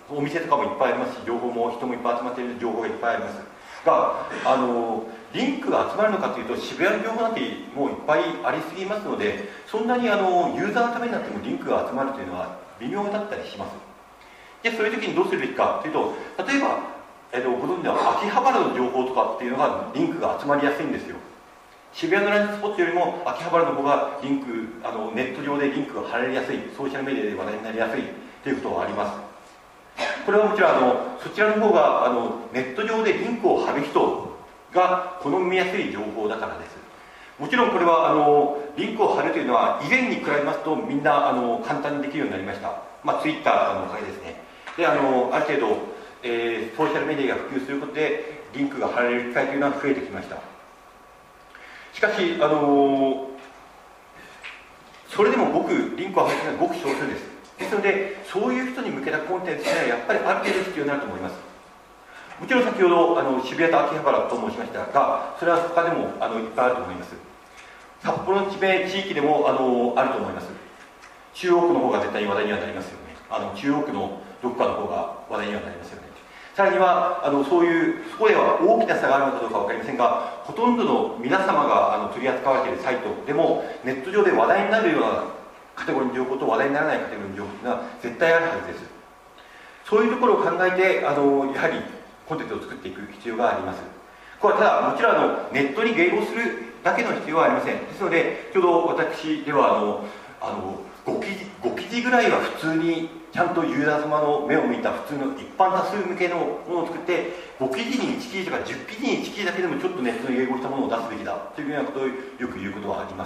お店とかもいっぱいありますし、情報も人もいっぱい集まっている情報がいっぱいありますが、あのリンクが集まるのかというと、渋谷の情報なんてもういっぱいありすぎますので、そんなにあのユーザーのためになってもリンクが集まるというのは微妙だったりします。でそういう時にどうするべきかというと、例えば、えっと、ご存知の秋葉原の情報とかっていうのがリンクが集まりやすいんですよ。渋谷のランチスポットよりも秋葉原の方がリンク、あのネット上でリンクが貼られやすい、ソーシャルメディアで話題になりやすいということがあります。これはもちろんあのそちらの方があのネット上でリンクを貼る人が好みやすい情報だからです。もちろんこれはあのリンクを貼るというのは以前に比べますとみんなあの簡単にできるようになりました。まあ、ツイッターのおかげですね。であのある程度、えー、ソーシャルメディアが普及することでリンクが貼られる機会というのは増えてきました。しかしあのそれでも僕リンクを貼るというのはごく少数です。ですのでそういう人に向けたコンテンツというのはやっぱりある程度必要になると思います。もちろん先ほどあの渋谷と秋葉原と申しましたが、それは他でもあのいっぱいあると思います。札幌の地名地域でもあのあると思います。中央区の方が絶対に話題にはなりますよね。あの中央区のどこかの方が話題にはなりますよね。さらにはあのそういうそこでは大きな差があるのかどうか分かりませんが、ほとんどの皆様があの取り扱われているサイトでもネット上で話題になるようなカテゴリーの情報と話題にならないカテゴリーの情報というのは絶対あるはずです。そういうところを考えてあのやはりコンテンツを作っていく必要があります。これはただもちろんあのネットに迎合するだけの必要はありません。ですので先ほど私ではあのあのご記事、ご記事ぐらいは普通にちゃんとユーザー様の目を向いた普通の一般多数向けのものを作って、ご記事にいち記事とかじゅう記事にいち記事だけでもちょっとネットに迎合したものを出すべきだというようなことをよく言うことはあります。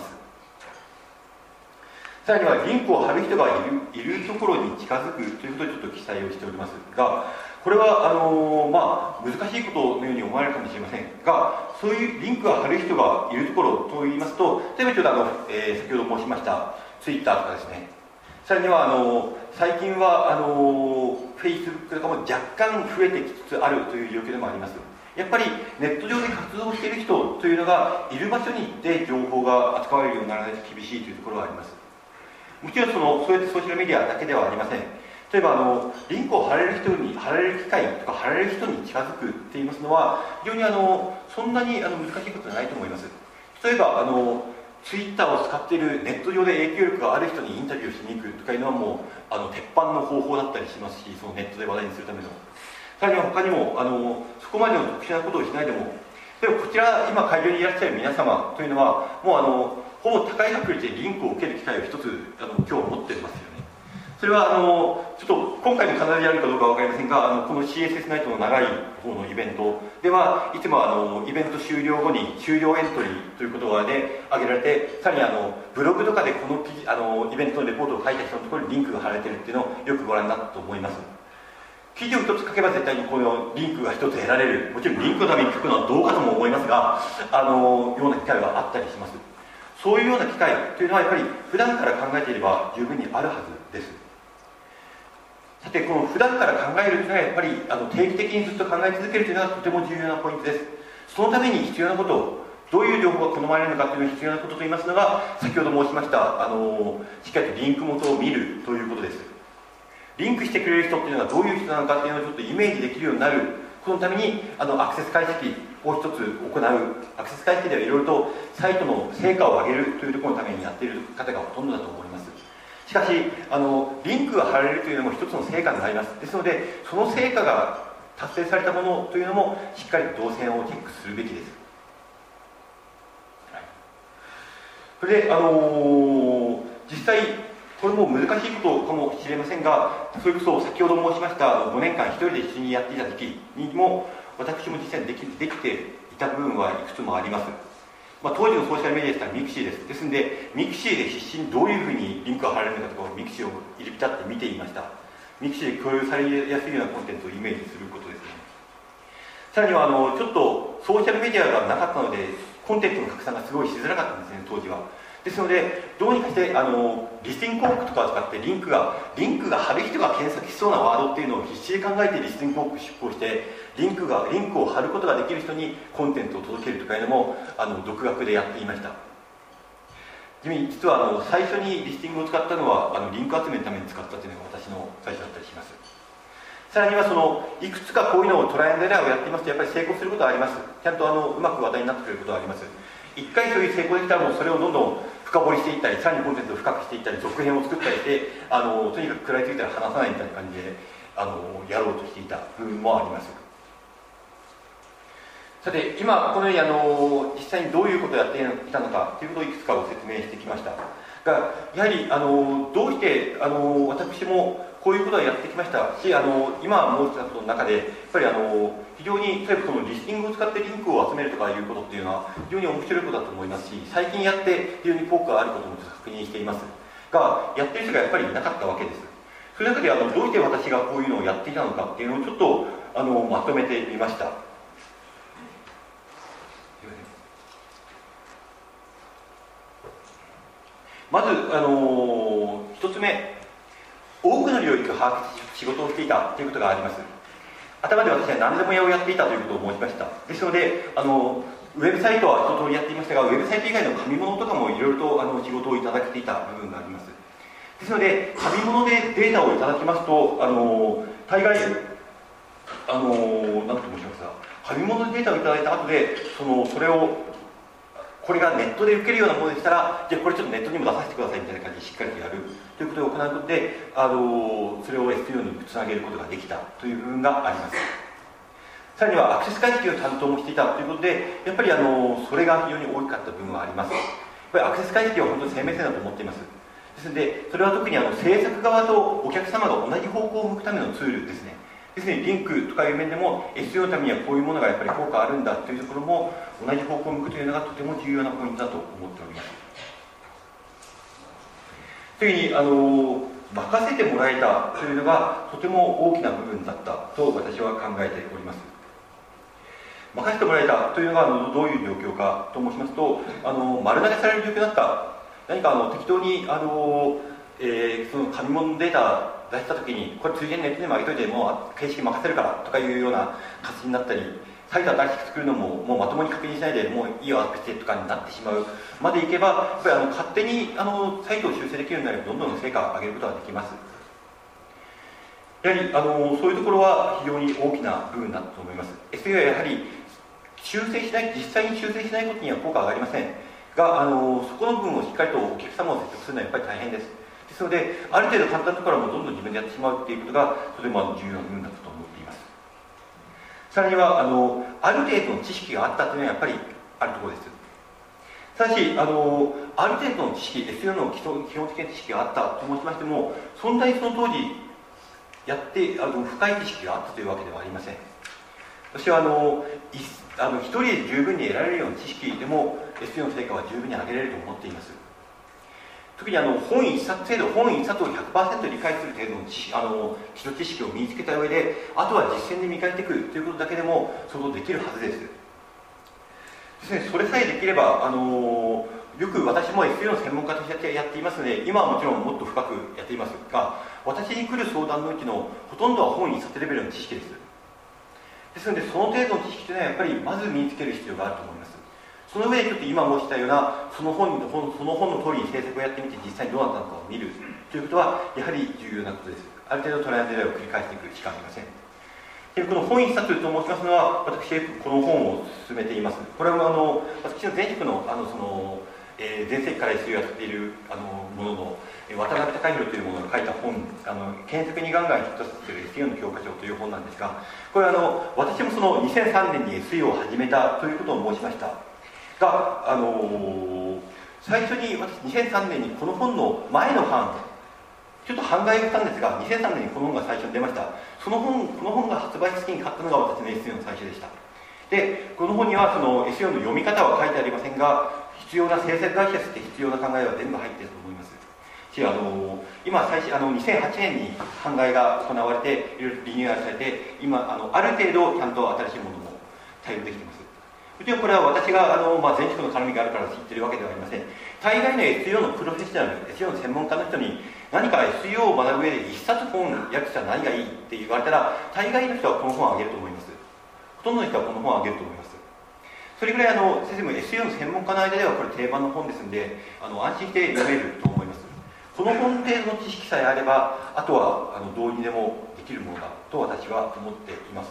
さらにはリンクを貼る人がいる、いるところに近づくということをちょっと記載をしておりますが、これはあのー、まあ難しいことのように思われるかもしれませんが、そういうリンクを貼る人がいるところといいますと、例えばちょっとあの、えー、先ほど申しましたツイッターとかですね、さらにはあの最近はあのフェイスブックとかも若干増えてきつつあるという状況でもあります。やっぱりネット上で活動している人というのがいる場所に行って情報が扱われるようにならないと厳しいというところはあります。もちろんそのそうやってソーシャルメディアだけではありません。例えばあのリンクを貼られる人に貼られる機会とか貼られる人に近づくっていいますのは非常にあのそんなにあの難しいことじゃないと思います。例えばあのツイッターを使っているネット上で影響力がある人にインタビューしに行くとかいうのはもうあの鉄板の方法だったりしますし、そのネットで話題にするための。さらには他にもあのそこまでの特殊なことをしないでも、例えばこちら今会場にいらっしゃる皆様というのはもうあのほぼ高い確率でリンクを受ける機会を一つあの今日持っていますよね。それはあのちょっと今回も必ずやるかどうかは分かりませんが、あのこの シーエスエス ナイトの長い方のイベントではいつもあのイベント終了後に終了エントリーということで挙げられて、さらにあのブログとかでこの記事あのイベントのレポートを書いた人のところにリンクが貼られているっていうのをよくご覧になったと思います。記事を一つ書けば絶対にこのリンクが一つ得られる、もちろんリンクのために書くのはどうかとも思いますが、あのような機会があったりします。そういうような機会というのはやっぱり普段から考えていれば十分にあるはずです。さてこの普段から考えるというのはやっぱりあの定期的にずっと考え続けるというのがとても重要なポイントです。そのために必要なことを、どういう情報が好まれるのかというのが必要なことといいますのが、先ほど申しましたあのしっかりとリンク元を見るということです。リンクしてくれる人っていうのはどういう人なのかっていうのをちょっとイメージできるようになる、このためにあのアクセス解析を一つ行う。アクセス解析ではいろいろとサイトの成果を上げるというところのためにやっている方がほとんどだと思います。しかしあのリンクが貼られるというのも一つの成果になります。ですのでその成果が達成されたものというのもしっかりと動線をチェックするべきです。はい、それであのー、実際これも難しいことかもしれませんが、それこそ先ほど申しましたごねんかん一人で一緒にやっていた時期にも私も実際にでき、できていた部分はいくつもあります。まあ、当時のソーシャルメディアでしたらミクシーです。ですのでミクシーで必死にどういうふうにリンクが貼られるのかとかをミクシーを入り浸って見ていました。ミクシーで共有されやすいようなコンテンツをイメージすることですね。さらにはあのちょっとソーシャルメディアがなかったのでコンテンツの拡散がすごいしづらかったんですね、当時は。ですのでどうにかしてあのリスティング広告とかを使ってリンクがリンクが貼る人が検索しそうなワードっていうのを必死で考えてリスティング広告出稿してリンクがリンクを貼ることができる人にコンテンツを届けるとかいうのもあの独学でやっていました。実はあの最初にリスティングを使ったのはあのリンク集めのために使ったというのが私の最初だったりします。 さらにはそのいくつかこういうのをトライアンドエラーをやっていますと、やっぱり成功することはあります。ちゃんとあのうまく話題になってくれることはあります。一回そういう成功できたら、もうそれをどんどん深掘りしていったり、さらにコンテンツを深くしていったり、続編を作ったりして、あのとにかく食らいついたら離さないみたいな感じであのやろうとしていた部分もあります。さて、今このようにあの実際にどういうことをやっていたのかということをいくつかご説明してきましたが、やはりあのどうしてあの私もこういうことをやってきましたし、あの今申したことの中でやっぱりあの非常に例えばそのリスティングを使ってリンクを集めるとかいうことっていうのは非常に面白いことだと思いますし、最近やって非常に効果があることも確認していますが、やってる人がやっぱりいなかったわけです。その中であのどうして私がこういうのをやっていたのかっていうのをちょっとあのまとめてみました。まず、あのー、一つ目、多くの領域を把握し仕事をしていたということがあります。頭で私は何でも屋をやっていたということを申しました。ですので、あのウェブサイトは一通りやっていましたが、ウェブサイト以外の紙物とかもいろいろとあの仕事をいただけていた部分があります。ですので、紙物でデータをいただきますと、あの大概、あの何と申しますか、紙物でデータをいただいた後で、そのそれをこれがネットで受けるようなものでしたら、じゃあこれちょっとネットにも出させてくださいみたいな感じでしっかりとやるということを行うことで、あのそれを エスイーオー につなげることができたという部分があります。さらにはアクセス解析の担当もしていたということで、やっぱりあのそれが非常に大きかった部分はあります。やっぱりアクセス解析は本当に生命線だと思っています。ですので、それは特にあの制作側とお客様が同じ方向を向くためのツールですね。ですね、リンクとかいう面でも エスイーオー のためにはこういうものがやっぱり効果あるんだというところも同じ方向を向くというのがとても重要なポイントだと思っております。次にあの任せてもらえたというのがとても大きな部分だったと私は考えております。任せてもらえたというのがあのどういう状況かと申しますと、あの丸投げされる状況だった。何かあの適当にあの、えー、その紙物データ出したときに、これついでにネットにも上げといて、もう形式任せるからとかいうような形になったり、サイト新しく作るのももうまともに確認しないで、もういいよアップしてとかになってしまうまでいけば、やっぱりあの勝手にあのサイトを修正できるようになれば、どんどん成果を上げることができます。やはりあのそういうところは非常に大きな部分だと思います。エスイーオー はやはり修正しない、実際に修正しないことには効果が上がりませんが、あのそこの部分をしっかりとお客様を説得するのはやっぱり大変です。ですので、ある程度簡単なところはもうどんどん自分でやってしまうということがとても重要な部分だったと思っています。さらにはあのある程度の知識があったというのはやっぱりあるところです。ただしあのある程度の知識、 エスイーオー の基礎基本的な知識があったと申しましても、そんなにその当時やってあの深い知識があったというわけではありません。私はあのいあの一人で十分に得られるような知識でも エスイーオー の成果は十分に上げられると思っています。特にあの本一冊程度、本一冊を ひゃくパーセント 理解する程度の知識、あの基礎知識を身につけた上で、あとは実践で磨いていくということだけでも想像できるはずです。ですね、それさえできれば、あのよく私も エスイーオー の専門家としてやっていますので、今はもちろんもっと深くやっていますが、私に来る相談のうちのほとんどは本一冊レベルの知識です。ですので、その程度の知識というのはやっぱりまず身につける必要があると思います。その上でちょっと今申したようなその 本, 本その本の通りに制作をやってみて実際にどうなったのかを見るということはやはり重要なことです。ある程度トライアンドエラーを繰り返していくしかありません。でこの本一冊と申しますのは、私この本を進めています。これはあの私の前職のあのその、えー、前世紀から エスイーオー をやっているあのものの渡辺隆弘というものが書いた本、あの検索にガンガンヒットさせている エスイーオー の教科書という本なんですが、これはあの私もそのにせんさんねんに エスイーオー を始めたということを申しましたが、あのー、最初に私にせんさんねんにこの本の前の版、ちょっと版買いをしたんですが、にせんさんねんにこの本が最初に出ました。その本、この本が発売時に買ったのが私の エスイーオー の最初でした。で、この本にはその エスイーオー の読み方は書いてありませんが、必要な制作会社として必要な考えは全部入っていると思います。し、あのー、今最初あのにせんはちねんに版買いが行われて、いろいろリニューアルされて、今あのある程度ちゃんと新しいものも対応できています。もちろんこれは私があの、まあ、前職の絡みがあるから知っているわけではありません。大概の エスイーオー のプロフェッショナル、エスイーオー の専門家の人に何か エスイーオー を学ぶ上で一冊本訳したら何がいいって言われたら、大概の人はこの本をあげると思います。ほとんどの人はこの本をあげると思います。それぐらいあの先生も エスイーオー の専門家の間ではこれ定番の本ですので、あの安心して読めると思います。この本程度の知識さえあれば、あとはあのどうにでもでできるものだと私は思っています。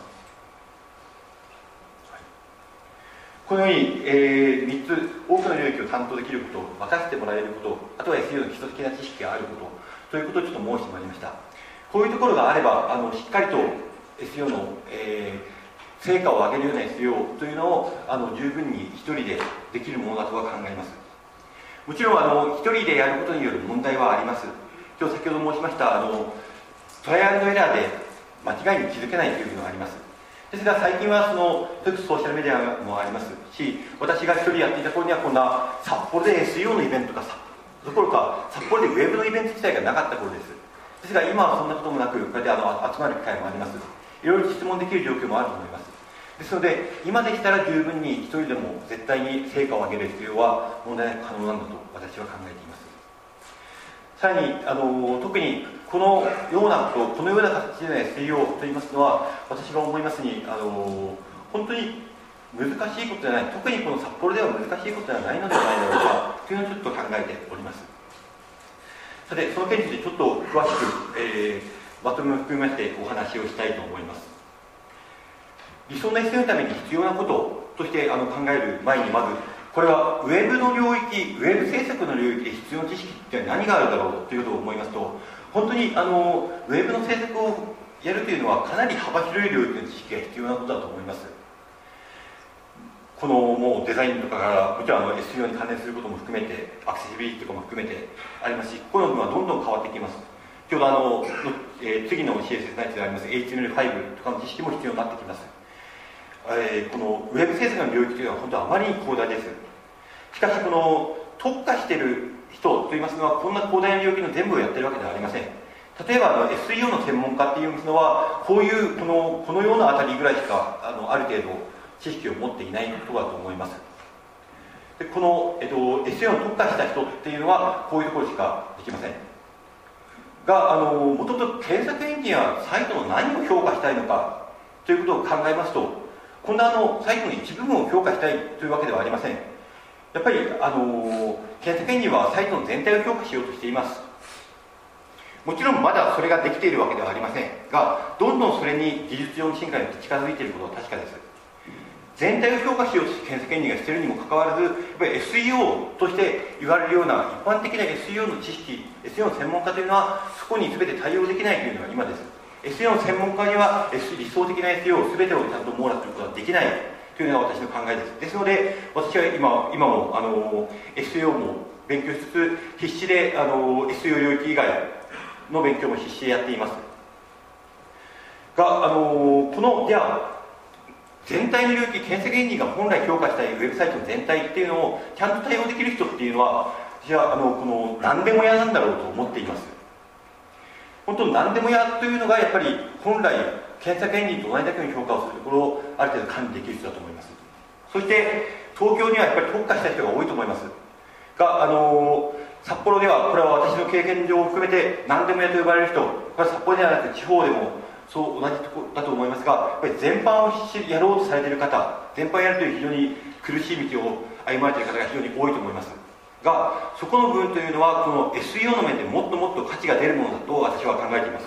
このように、えー、みっつ多くの領域を担当できること、任せてもらえること、あとは エスイーオー の基礎的な知識があることということをちょっと申してまいりました。こういうところがあれば、あのしっかりと エスイーオー の、えー、成果を上げるような エスイーオー というのをあの十分に一人でできるものだとは考えます。もちろんあの一人でやることによる問題はあります。今日先ほど申しましたあのトライアンドエラーで間違いに気づけないというのがあります。ですが最近はその一つソーシャルメディアもありますし、私が一人やっていた頃にはこんな札幌で エスイーオー のイベントがどころか札幌でウェブのイベント自体がなかった頃です。ですが今はそんなこともなく、こうやってあの集まる機会もあります。いろいろ質問できる状況もあると思います。ですので今できたら十分に一人でも絶対に成果を上げる必要は問題なく可能なんだと私は考えています。さらにあの特にこのようなこと、このような形での エスイーオー といいますのは、私が思いますにあの本当に難しいことではない、特にこの札幌では難しいことではないのではないだろうかというのをちょっと考えております。さてその件についてちょっと詳しく、えー、まとめを含めましてお話をしたいと思います。理想の エスイーオー のために必要なこととしてあの考える前に、まずこれはウェブの領域、ウェブ制作の領域で必要な知識って何があるだろうということを思いますと、本当にあのウェブの制作をやるというのはかなり幅広い領域の知識が必要なことだと思います。このもうデザインとかからもちろんあの エスイーオー に関連することも含めて、アクセシビリティとかも含めてありますし、この部分はどんどん変わってきます。先ほどあの、えー、次の シーエスエス ナイツであります エイチティーエムエルファイブ とかの知識も必要になってきます。えー、このウェブ制作の領域というのは本当にあまりに広大です。しかしこの特化している人といいますのはこんな広大な領域の全部をやってるわけではありません。例えばあの エスイーオー の専門家っていうのはこういうこのこのようなあたりぐらいしかあのある程度知識を持っていないことだと思います。でこの、えっと、エスイーオー の特化した人っていうのはこういうところしかできませんが、あのもともと検索エンジンはサイトの何を評価したいのかということを考えますと、こんなあのサイトの一部分を評価したいというわけではありません。やっぱりあの検索エンジンはサイトの全体を評価しようとしています。もちろんまだそれができているわけではありませんが、どんどんそれに技術上の進化に近づいていることは確かです。全体を評価しようと検索エンジンがしているにもかかわらず、やっぱり エスイーオー として言われるような一般的な エスイーオー の知識、 エスイーオー の専門家というのはそこに全て対応できないというのが今です。 エスイーオー の専門家には理想的な エスイーオー 全てをちゃんと網羅することができないというのが私の考えです。ですので私は今今もあの エスイーオー も勉強しつつ必死であの エスイーオー 領域以外の勉強も必死でやっていますが、あのこのじゃあ全体の領域、検索エンジンが本来評価したいウェブサイトの全体っていうのをちゃんと対応できる人っていうのは、私はあのこの何でも屋なんだろうと思っています。本当何でも屋というのがやっぱり本来検索エンジンと同じだけの評価をするところをある程度管理できる人だと思います。そして東京にはやっぱり特化した人が多いと思いますが、あの札幌ではこれは私の経験上を含めて何でも屋と呼ばれる人、これは札幌ではなく地方でもそう同じところだと思いますが、やっぱり全般をやろうとされている方、全般やるという非常に苦しい道を歩まれている方が非常に多いと思いますが、そこの部分というのはこの エスイーオー の面でもっともっと価値が出るものだと私は考えています。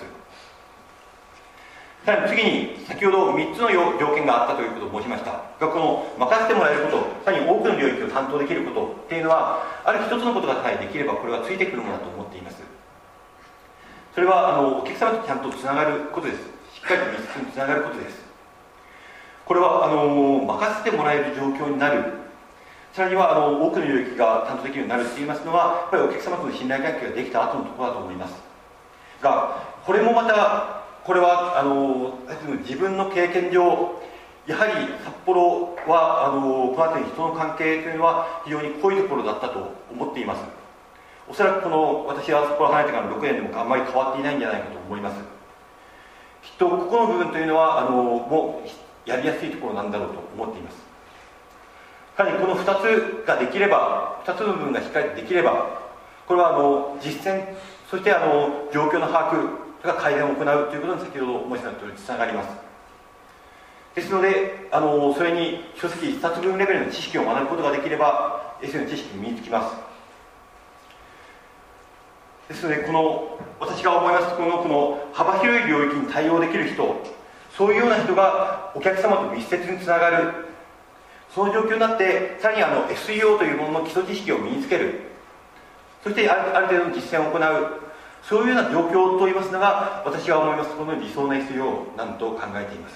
さらに次に先ほどみっつの条件があったということを申しましたが、この任せてもらえること、さらに多くの領域を担当できることっていうのはある一つのことがさえできればこれはついてくるものだと思っています。それはあのお客様とちゃんとつながることです。しっかりと密接につながることです。これはあの任せてもらえる状況になる、さらにはあの多くの領域が担当できるようになるといいますのは、やっぱりお客様との信頼関係ができた後のところだと思いますが、これもまたこれはあの自分の経験上やはり札幌はあのこの辺り人の関係というのは非常に濃いところだったと思っています。おそらくこの私は札幌離れてからのろくねんでもあんまり変わっていないんじゃないかと思います。きっとここの部分というのはあのもうやりやすいところなんだろうと思っています。さらにこのふたつができれば、ふたつの部分がしっかりできれば、これはあの実践、そしてあの状況の把握が改善を行うということに先ほど申し上げたとおりつながります。ですのであのそれに書籍いっさつぶんレベルの知識を学ぶことができれば エスイーオー の知識に身につきます。 ですので、この私が思いますとこの、この幅広い領域に対応できる人、そういうような人がお客様と密接につながる、その状況になって、さらにあの エスイーオー というものの基礎知識を身につける、そしてある、ある程度の実践を行う、そういうような状況といいますのが、私が思いますこの理想の エスイーオー なんと考えています。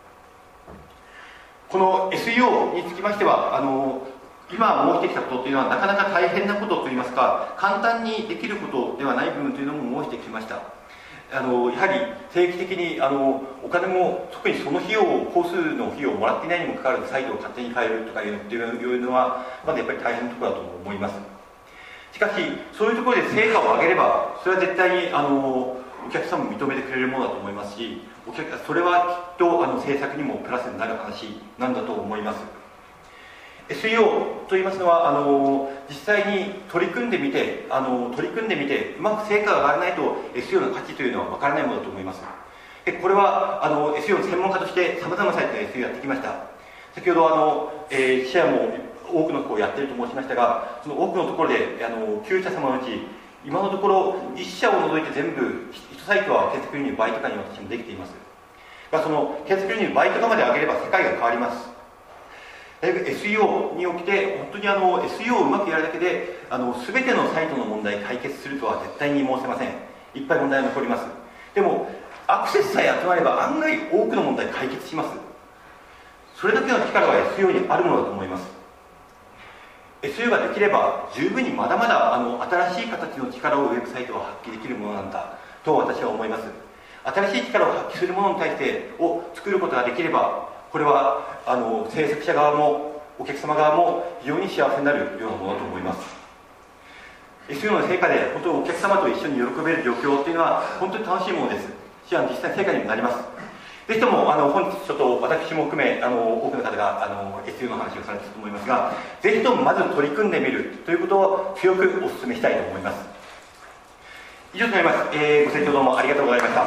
この エスイーオー につきましては、あの今申してきたことというのはなかなか大変なことといいますか、簡単にできることではない部分というのも申してきました。あのやはり定期的にあのお金も、特にその費用を、工数の費用をもらっていないにもかかわらずサイトを勝手に変えるとかいうのっていうのはまだやっぱり大変なところだと思います。しかしそういうところで成果を上げれば、それは絶対にあのお客さんも認めてくれるものだと思いますし、お客それはきっとあの制作にもプラスになる話なんだと思います。 エスイーオー といいますのは、あの実際に取り組んでみてあの取り組んでみてうまく成果が上がらないと エスイーオー の価値というのは分からないものだと思います。でこれはあの エスイーオー の専門家としてさまざまなサイトで エスイーオー やってきました。先ほどあの、えー、シェアも多くのところをやっていると申しましたが、その多くのところであのきゅう社様のうち今のところいっ社を除いて全部いちサイトは検索輸入倍とかに私もできています。がその検索輸入倍とかまで上げれば世界が変わります。エスイーオー におきて本当にあの エスイーオー をうまくやるだけであの全てのサイトの問題解決するとは絶対に申せません。いっぱい問題が残ります。でもアクセスさえ集まれば案外多くの問題解決します。それだけの力は エスイーオー にあるものだと思います。 エスイーオー ができれば十分にまだまだあの新しい形の力をウェブサイトは発揮できるものなんだと私は思います。新しい力を発揮するものに対してを作ることができれば、これはあの制作者側もお客様側も非常に幸せになるようなものだと思います。 エスイーオー の成果で本当にお客様と一緒に喜べる状況というのは本当に楽しいものですし、実際成果にもなります。ぜひともあの本日ちょっと私も含めあの多くの方があの エスイーオー の話をされていると思いますが、ぜひともまず取り組んでみるということを強くお勧めしたいと思います。以上となります。えー、ご清聴どうもありがとうございました。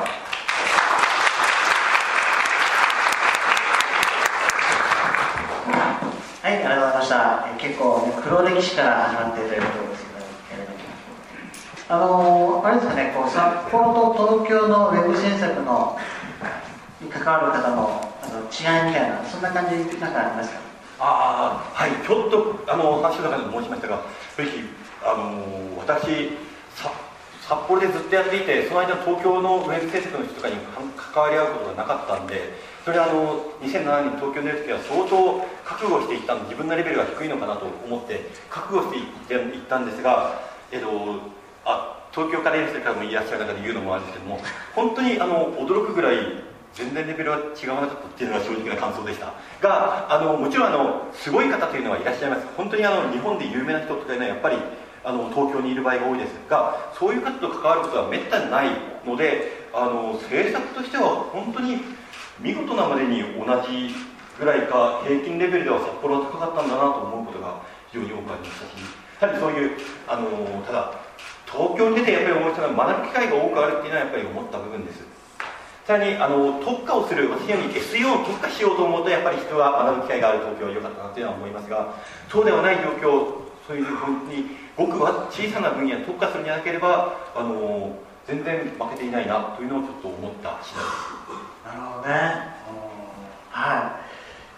はい、ありがとうございました。え結構、ね、黒歴史から始まっているということですけれども、あのー、あれですかね、こう札幌と東京のウェブ制作のに関わる方のあの違いみたいな、そんな感じなんかありますか？ ああ、はい、ちょっとあの話の中でも申しましたが、ぜひあの私さ札幌でずっとやっていて、その間東京のウェブ制作の人とかに関わり合うことがなかったんで、それはあのにせんななねんに東京に出るときは相当覚悟していったんで、自分のレベルが低いのかなと思って覚悟していったんですが、えっとあ東京からいらっしゃる方もいらっしゃる中で言うのもあるんですけども、本当にあの驚くぐらい全然レベルは違わなかったっていうのが正直な感想でしたが、あのもちろんあのすごい方というのはいらっしゃいます。本当にあの日本で有名な人とかいうのはやっぱりあの東京にいる場合が多いですが、そういう方と関わることはめったにないので、あの制作としては本当に見事なまでに同じぐらいか、平均レベルでは札幌は高かったんだなと思うことが非常に多くありましたし、やはりそういうあのただ東京に出てやっぱり思う人が学ぶ機会が多くあるっていうのはやっぱり思った部分です。さらにあの特化をする、私のように エスイーオー を特化しようと思うとやっぱり人が学ぶ機会がある東京は良かったなというのは思いますが、そうではない状況、そういう本当にごく小さな分野に特化するんじゃなければあの全然負けていないなというのをちょっと思った次第です。 なるほどね。はい。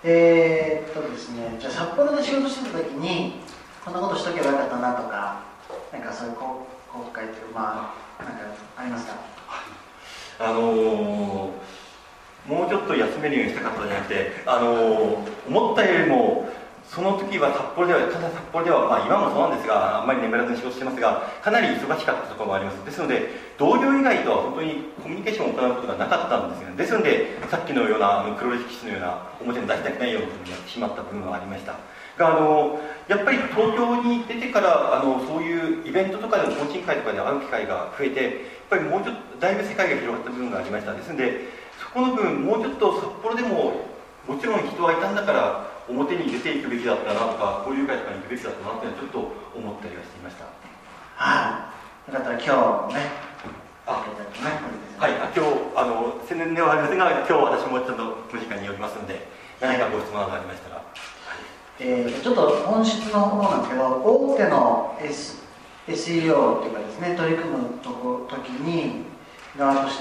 えー、っとですね、じゃあ札幌で仕事してた時にこんなことしとけばよかったなとか、なんかそういう後悔というか、まあなんかありますか？ あのー、もうちょっと休めるようにしたかったんじゃなくて、あのー、思ったよりもその時は札幌では、ただ札幌では、まあ、今もそうなんですが、あんまり眠らずに仕事してますが、かなり忙しかったところもあります。ですので同僚以外とは本当にコミュニケーションを行うことがなかったんですよね。ですのでさっきのようなあの黒歴史のような表に出したくないようなことになってしまった部分がありましたが、あのやっぱり東京に出てからあのそういうイベントとかでの懇親会とかで会う機会が増えて、やっぱりもうちょっとだいぶ世界が広がった部分がありました。ですのでそこの部分、もうちょっと札幌でももちろん人はいたんだから表に出ていくべきだったなとか、交流会とかに行くべきだったなっていうのはちょっと思ったりはしていました。 はい、よかったら今日ね、 あ、はい、あ今日あの宣伝ではありませんが、今日私もちょっとお時間によりますので、何かご質問がありましたら、はい、 えー、ちょっと本質の方なんですけど、大手の エスエスイーオー というかですね、取り組むとこ時に側として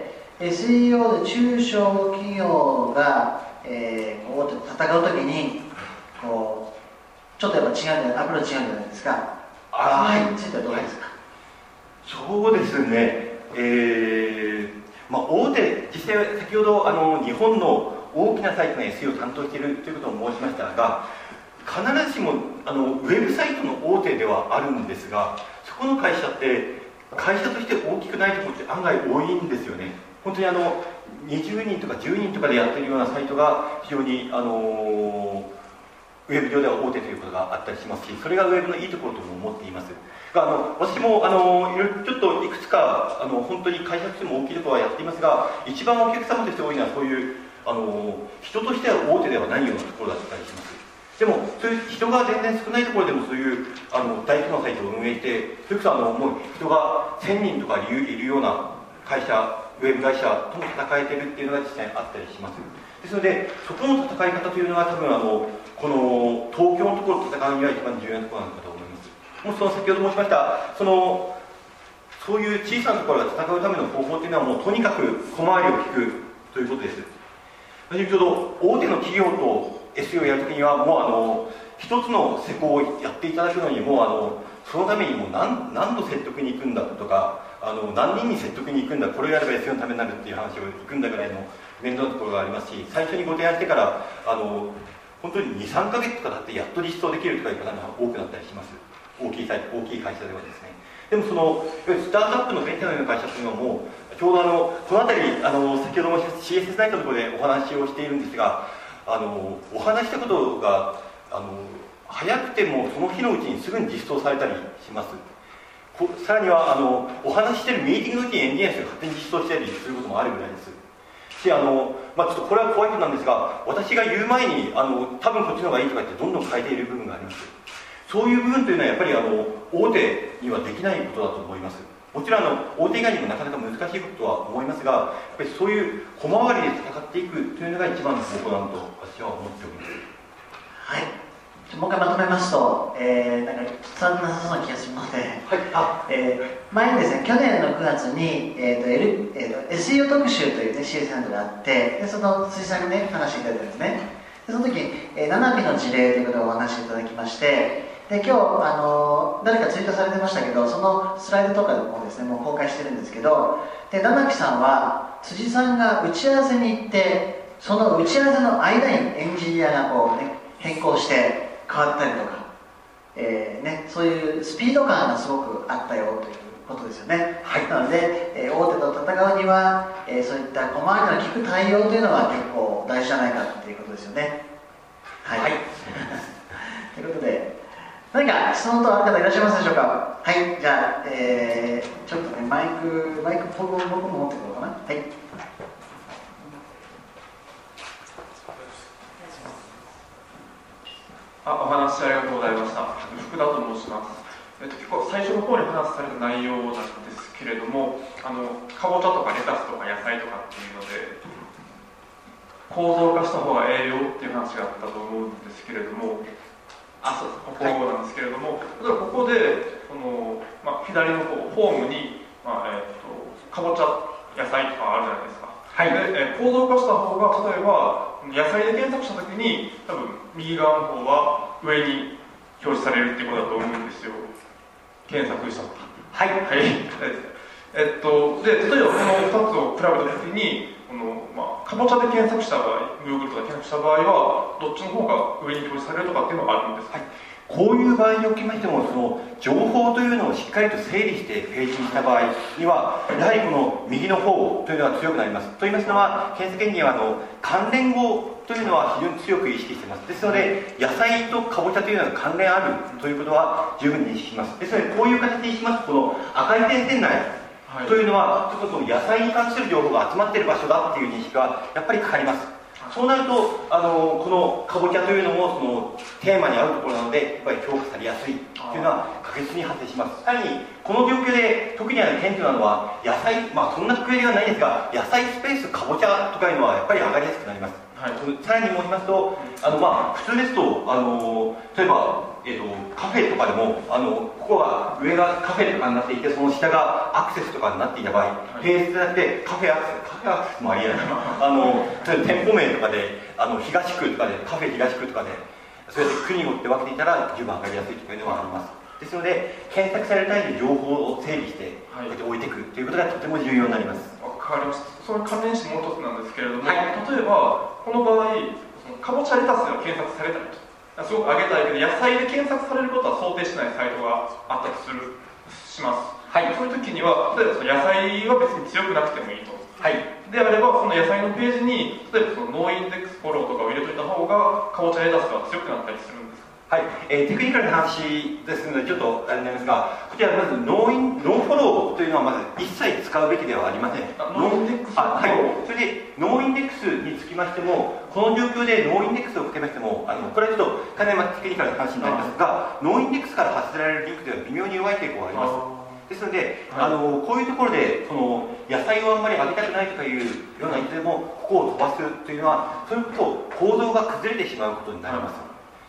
エスイーオー で中小企業が、えー、大手と戦う時にこうちょっとやっぱ違うんじゃないアプローチ違うんじゃないですか。ああ、はい、についてはどうですか。 そうですね、えーまあ、大手、実際は先ほどあの日本の大きなサイトの エスイーオー を担当しているということを申しましたが、必ずしもあのウェブサイトの大手ではあるんですが、そこの会社って会社として大きくないところって案外多いんですよね。本当にあのにじゅうにんとかじゅうにんとかでやっているようなサイトが非常にあのウェブ上では大手ということがあったりしますし、それがウェブのいいところとも思っていますが、あの私もあのいろいろちょっといくつかあの本当に会社としても大きいところはやっていますが、一番お客様として多いのはそういうあの人としては大手ではないようなところだったりします。でもそういう人が全然少ないところでもそういうあの大規模なサイトを運営して、それこそあのもう人がせんにんとかいるような会社、ウェブ会社とも戦えてるっていうのが実際にあったりします。ですので、そこの戦い方というのが多分あのこの東京のところと戦うには一番重要なところなのかと思います。もうその先ほど申しましたそのそういう小さなところが戦うための方法というのはもうとにかく小回りを引くということです。先ほど大手の企業と エスイーオー をやるときにはもうあの一つの施工をやっていただくのにもうあのそのためにもう 何, 何度説得に行くんだとか、あの何人に説得に行くんだ、これをやれば エスイーオー のためになるっていう話を行くんだぐらいの面倒なところがありますし、最初にご提案してからあの本当ににさんかげつとかだってやっと実装できるとかいう方が多くなったりします。大きいサイト、大きい会社ではですね。でもそのスタートアップのベンチャーのような会社というのはもうちょうどあのこの辺りあの先ほども シーエスエス ナイトのところでお話をしているんですが、あのお話したことがあの早くてもその日のうちにすぐに実装されたりします。こさらにはあのお話ししているミーティングのうちにエンジニアが勝手に実装したりすることもあるぐらいです。しあのまあ、ちょっとこれは怖いことなんですが、私が言う前にあの多分こっちの方がいいとか言ってどんどん変えている部分があります。そういう部分というのはやっぱりあの大手にはできないことだと思います。もちろんあの大手以外にもなかなか難しいこととは思いますが、やっぱりそういう小回りで戦っていくというのが一番の方法だと私は思っております。 はい、もう一回まとめますと、えー、なんか伝わらなさそうな気がするので、はいあえー、前にですね、去年のくがつに、えーと L えー、と エスイーオー 特集という、ね、シーエス ハンドがあって、でその辻さんにね話していただいたんですね。でその時、えー、ななびの事例ということをお話しいただきまして、で今日あの誰かツイートされてましたけど、そのスライドとかでもですねもう公開してるんですけど、で七木さんは辻さんが打ち合わせに行って、その打ち合わせの間にエンジニアがこう、ね、変更して変わったりとか、えーね、そういうスピード感がすごくあったよということですよね。はい、なので、えー、大手と戦うには、えー、そういった小回りの利く対応というのは結構大事じゃないかということですよね。はい、はい、ということで何か質問とある方いらっしゃいますでしょうか。はい、じゃあ、えー、ちょっとねマイクマイク僕も持ってくるかな。はい。 あ、お話ありがとうございました。福田と申します。えっと、結構最初の方に話された内容なんですけれども、あのかぼちゃとかレタスとか野菜とかっていうので構造化した方が栄養っていう話があったと思うんですけれども、あ、そうここなんですけれども、例えばここでこの、まあ、左の方ホームに、まあえっと、かぼちゃ野菜とかあるじゃないですか。はい、でえ構造化した方が例えば野菜で検索したときに多分右側の方は上に表示されるっていうことだと思うんですよ、検索したとき。はい、はいえっと、で例えばこのふたつを比べたときにこの、まあ、かぼちゃで検索した場合、Google とか検索した場合はどっちの方が上に表示されるとかっていうのがあるんです。はい、 こういう場合におきましても、その情報というのをしっかりと整理してページにした場合には、やはりこの右の方というのは強くなります。といいますのは、検索エンジンはあの関連語というのは非常に強く意識しています。ですので、野菜とかぼちゃというのは関連あるということは十分に認識します。ですので、こういう形にしますと、この赤い点線内というのは、ちょっとその野菜に関する情報が集まっている場所だっていう認識はやっぱりかかります。そうなると、あのこのかぼちゃというのもそのテーマに合うところなので、やっぱり評価されやすいというのは確実に発生します。さらに、この状況で特にあの顕著なのは、野菜、まあそんな得意ではないんですが、野菜スペースかぼちゃとかいうのはやっぱり上がりやすくなります。はい、さらに申しますと、あのまあ普通ですと、あの例えばえー、とカフェとかでもあのここが上がカフェとかになっていてその下がアクセスとかになっていた場合、並列でなくてカフェアクセスカフェアクセスもありえないあの店舗名とかであの東区とかでカフェ東区とかでそうやって区によって分けていたら十分分かりやすいというのはあります。ですので検索される単位で情報を整理してこうやって置いていくということがとても重要になります。 わかりました。それに関連してもう一つなんですけれども、 はい、 例えばこの場合そのかぼちゃレタスが検索されたりとすごく上げたいけど野菜で検索されることは想定しないサイトがあったとするします、はい、そういう時には例えばその野菜は別に強くなくてもいいと、はい、であればその野菜のページに例えばそのノーインデックスフォローとかを入れといた方がかぼちゃレタスが強くなったりするんですか。 はい、えー、テクニカルな話ですのでちょっとあれになりますが、こちらまずノーインノーフォローというのはまず一切使うべきではありません。 ノーインデックスあ、はい、それでノーインデックスにつきましてもこの状況でノーインデックスをかけましてもあのこれはちょっとかなりテクニカルな話になりますが、ノーインデックスから発せられるリンクでは微妙に弱い傾向があります。ですので、はい、あのこういうところでその野菜をあんまり上げたくないとかいうような意図でもここを飛ばすというのはそういうと構造が崩れてしまうことになります。はい、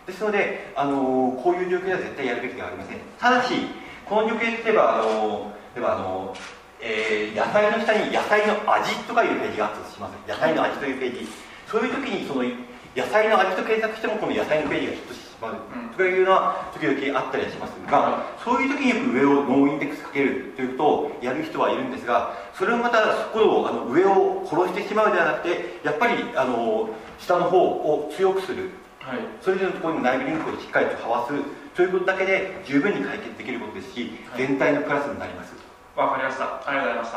ですので、あのこういう状況では絶対やるべきではありません。ただし、この状況で例えば、あの例えばあの、えー、野菜の下に野菜の味とかいうページがあったとします。野菜の味というページ。そういう時にその野菜の味と検索してもこの野菜のページがヒットしてしまうというような時々あったりはしますが、そういう時によく上をノーインデックスかけるということをやる人はいるんですが、それをまたそこをあの上を殺してしまうではなくて、やっぱりあの下の方を強くする。はい、それぞれのところに内部リンクをしっかりとはわすということだけで十分に解決できることですし、はい、全体のプラスになります。 わかりました。ありがとうございました。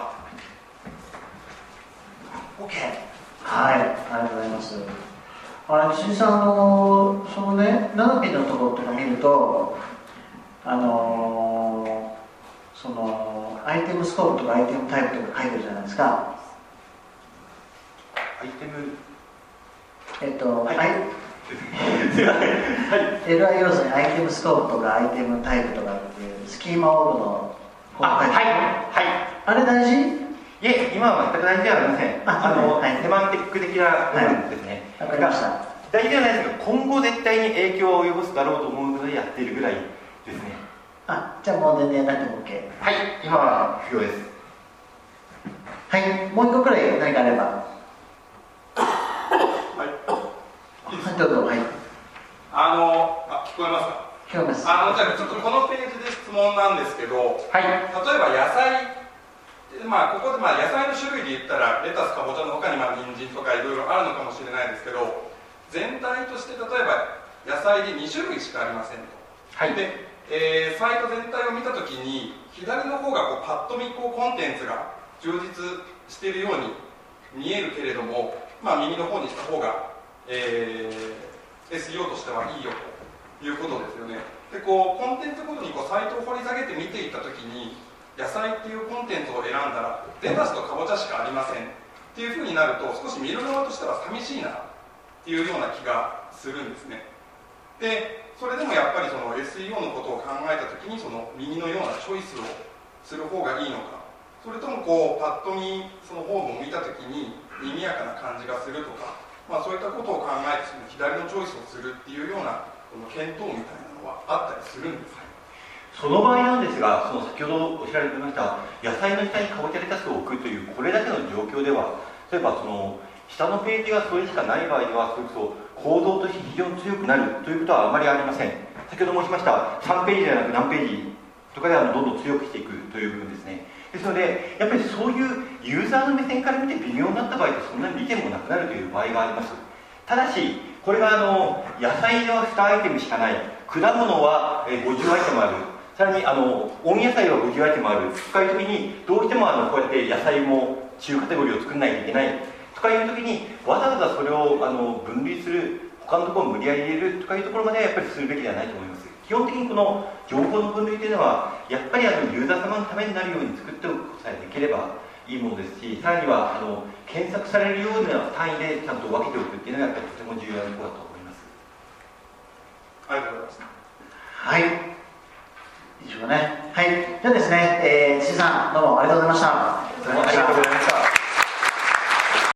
OK。はい、ありがとうございます。あ、辻さん、あのそのね、ななピンのところとか見ると、あのそのアイテムスコープとかアイテムタイプとか書いてるじゃないですか。 アイテムえっと、 はい、 はい、エルアイ 要素にアイテムスコープとかアイテムタイプとかっていうスキーマオールのあ、はい、はい、 あれ大事？ いえ、今は全く大事ではありません。ああの、はい、セマンティック的な部分ですね。 わ、はい、かりました。 大事ではないですが、今後絶対に影響を及ぼすだろうと思うことでやっているぐらいですね。 あ、じゃあもう全然やらなくても OK。 はい、今は不要です。 はい、もう一個くらい何かあれば。 はい、 どうぞ。はい。 あの、あ、聞こえますか？ 聞こえます。 あの、じゃあちょっとこのページで質問なんですけど、はい、例えば野菜、まあここでまあ野菜の種類で言ったらレタスかぼちゃの他にまあ人参とかいろいろあるのかもしれないですけど、全体として例えば野菜でに種類しかありませんと。はい。で、えー、サイト全体を見たときに左の方がこうパッと見こうコンテンツが充実しているように見えるけれども、まあ右の方にした方が、えー、エスイーオー としてはいいよということですよね。でこうコンテンツごとにこうサイトを掘り下げて見ていったときに野菜っていうコンテンツを選んだらレタスとかぼちゃしかありませんっていうふうになると少し見る側としては寂しいなっていうような気がするんですね。でそれでもやっぱりその エスイーオー のことを考えたときにその右のようなチョイスをする方がいいのか、それともこうパッと見そのフォームを見たときに賑やかな感じがするとか、まあ、そういったことを考えてその左のチョイスをするっていうようなこの検討みたいなのはあったりするんですか？ その場合なんですが、その先ほどおっしゃられてました野菜の下にかぼちゃレタスを置くというこれだけの状況では、例えばその下のページがそれしかない場合にはそれこそ構造として非常に強くなるということはあまりありません。先ほど申しましたさんページではなく何ページとかではどんどん強くしていくという部分ですね。ですのでやっぱりそういうユーザーの目線から見て微妙になった場合ってそんなに利点もなくなるという場合があります。ただしこれがあの野菜ではにアイテムしかない、果物はごじゅうアイテムある、さらにあの温野菜はごじゅうアイテムあるとかいう時にどうしてもあのこうやって野菜も中カテゴリーを作らないといけないとかいう時にわざわざそれをあの分類する他のところを無理やり入れるとかいうところまではやっぱりするべきではないと思います。基本的にこの情報の分類というのはやっぱりあのユーザー様のためになるように作っておくことさえできればいいものですし、さらにはあの検索されるような単位でちゃんと分けておくっていうのがやっぱりとても重要なことだと思います。 ありがとうございます。 はい、いいでしょうかね。はい、じゃあですね、えー、Cさんどうもありがとうございました。 どうもありがとうございました。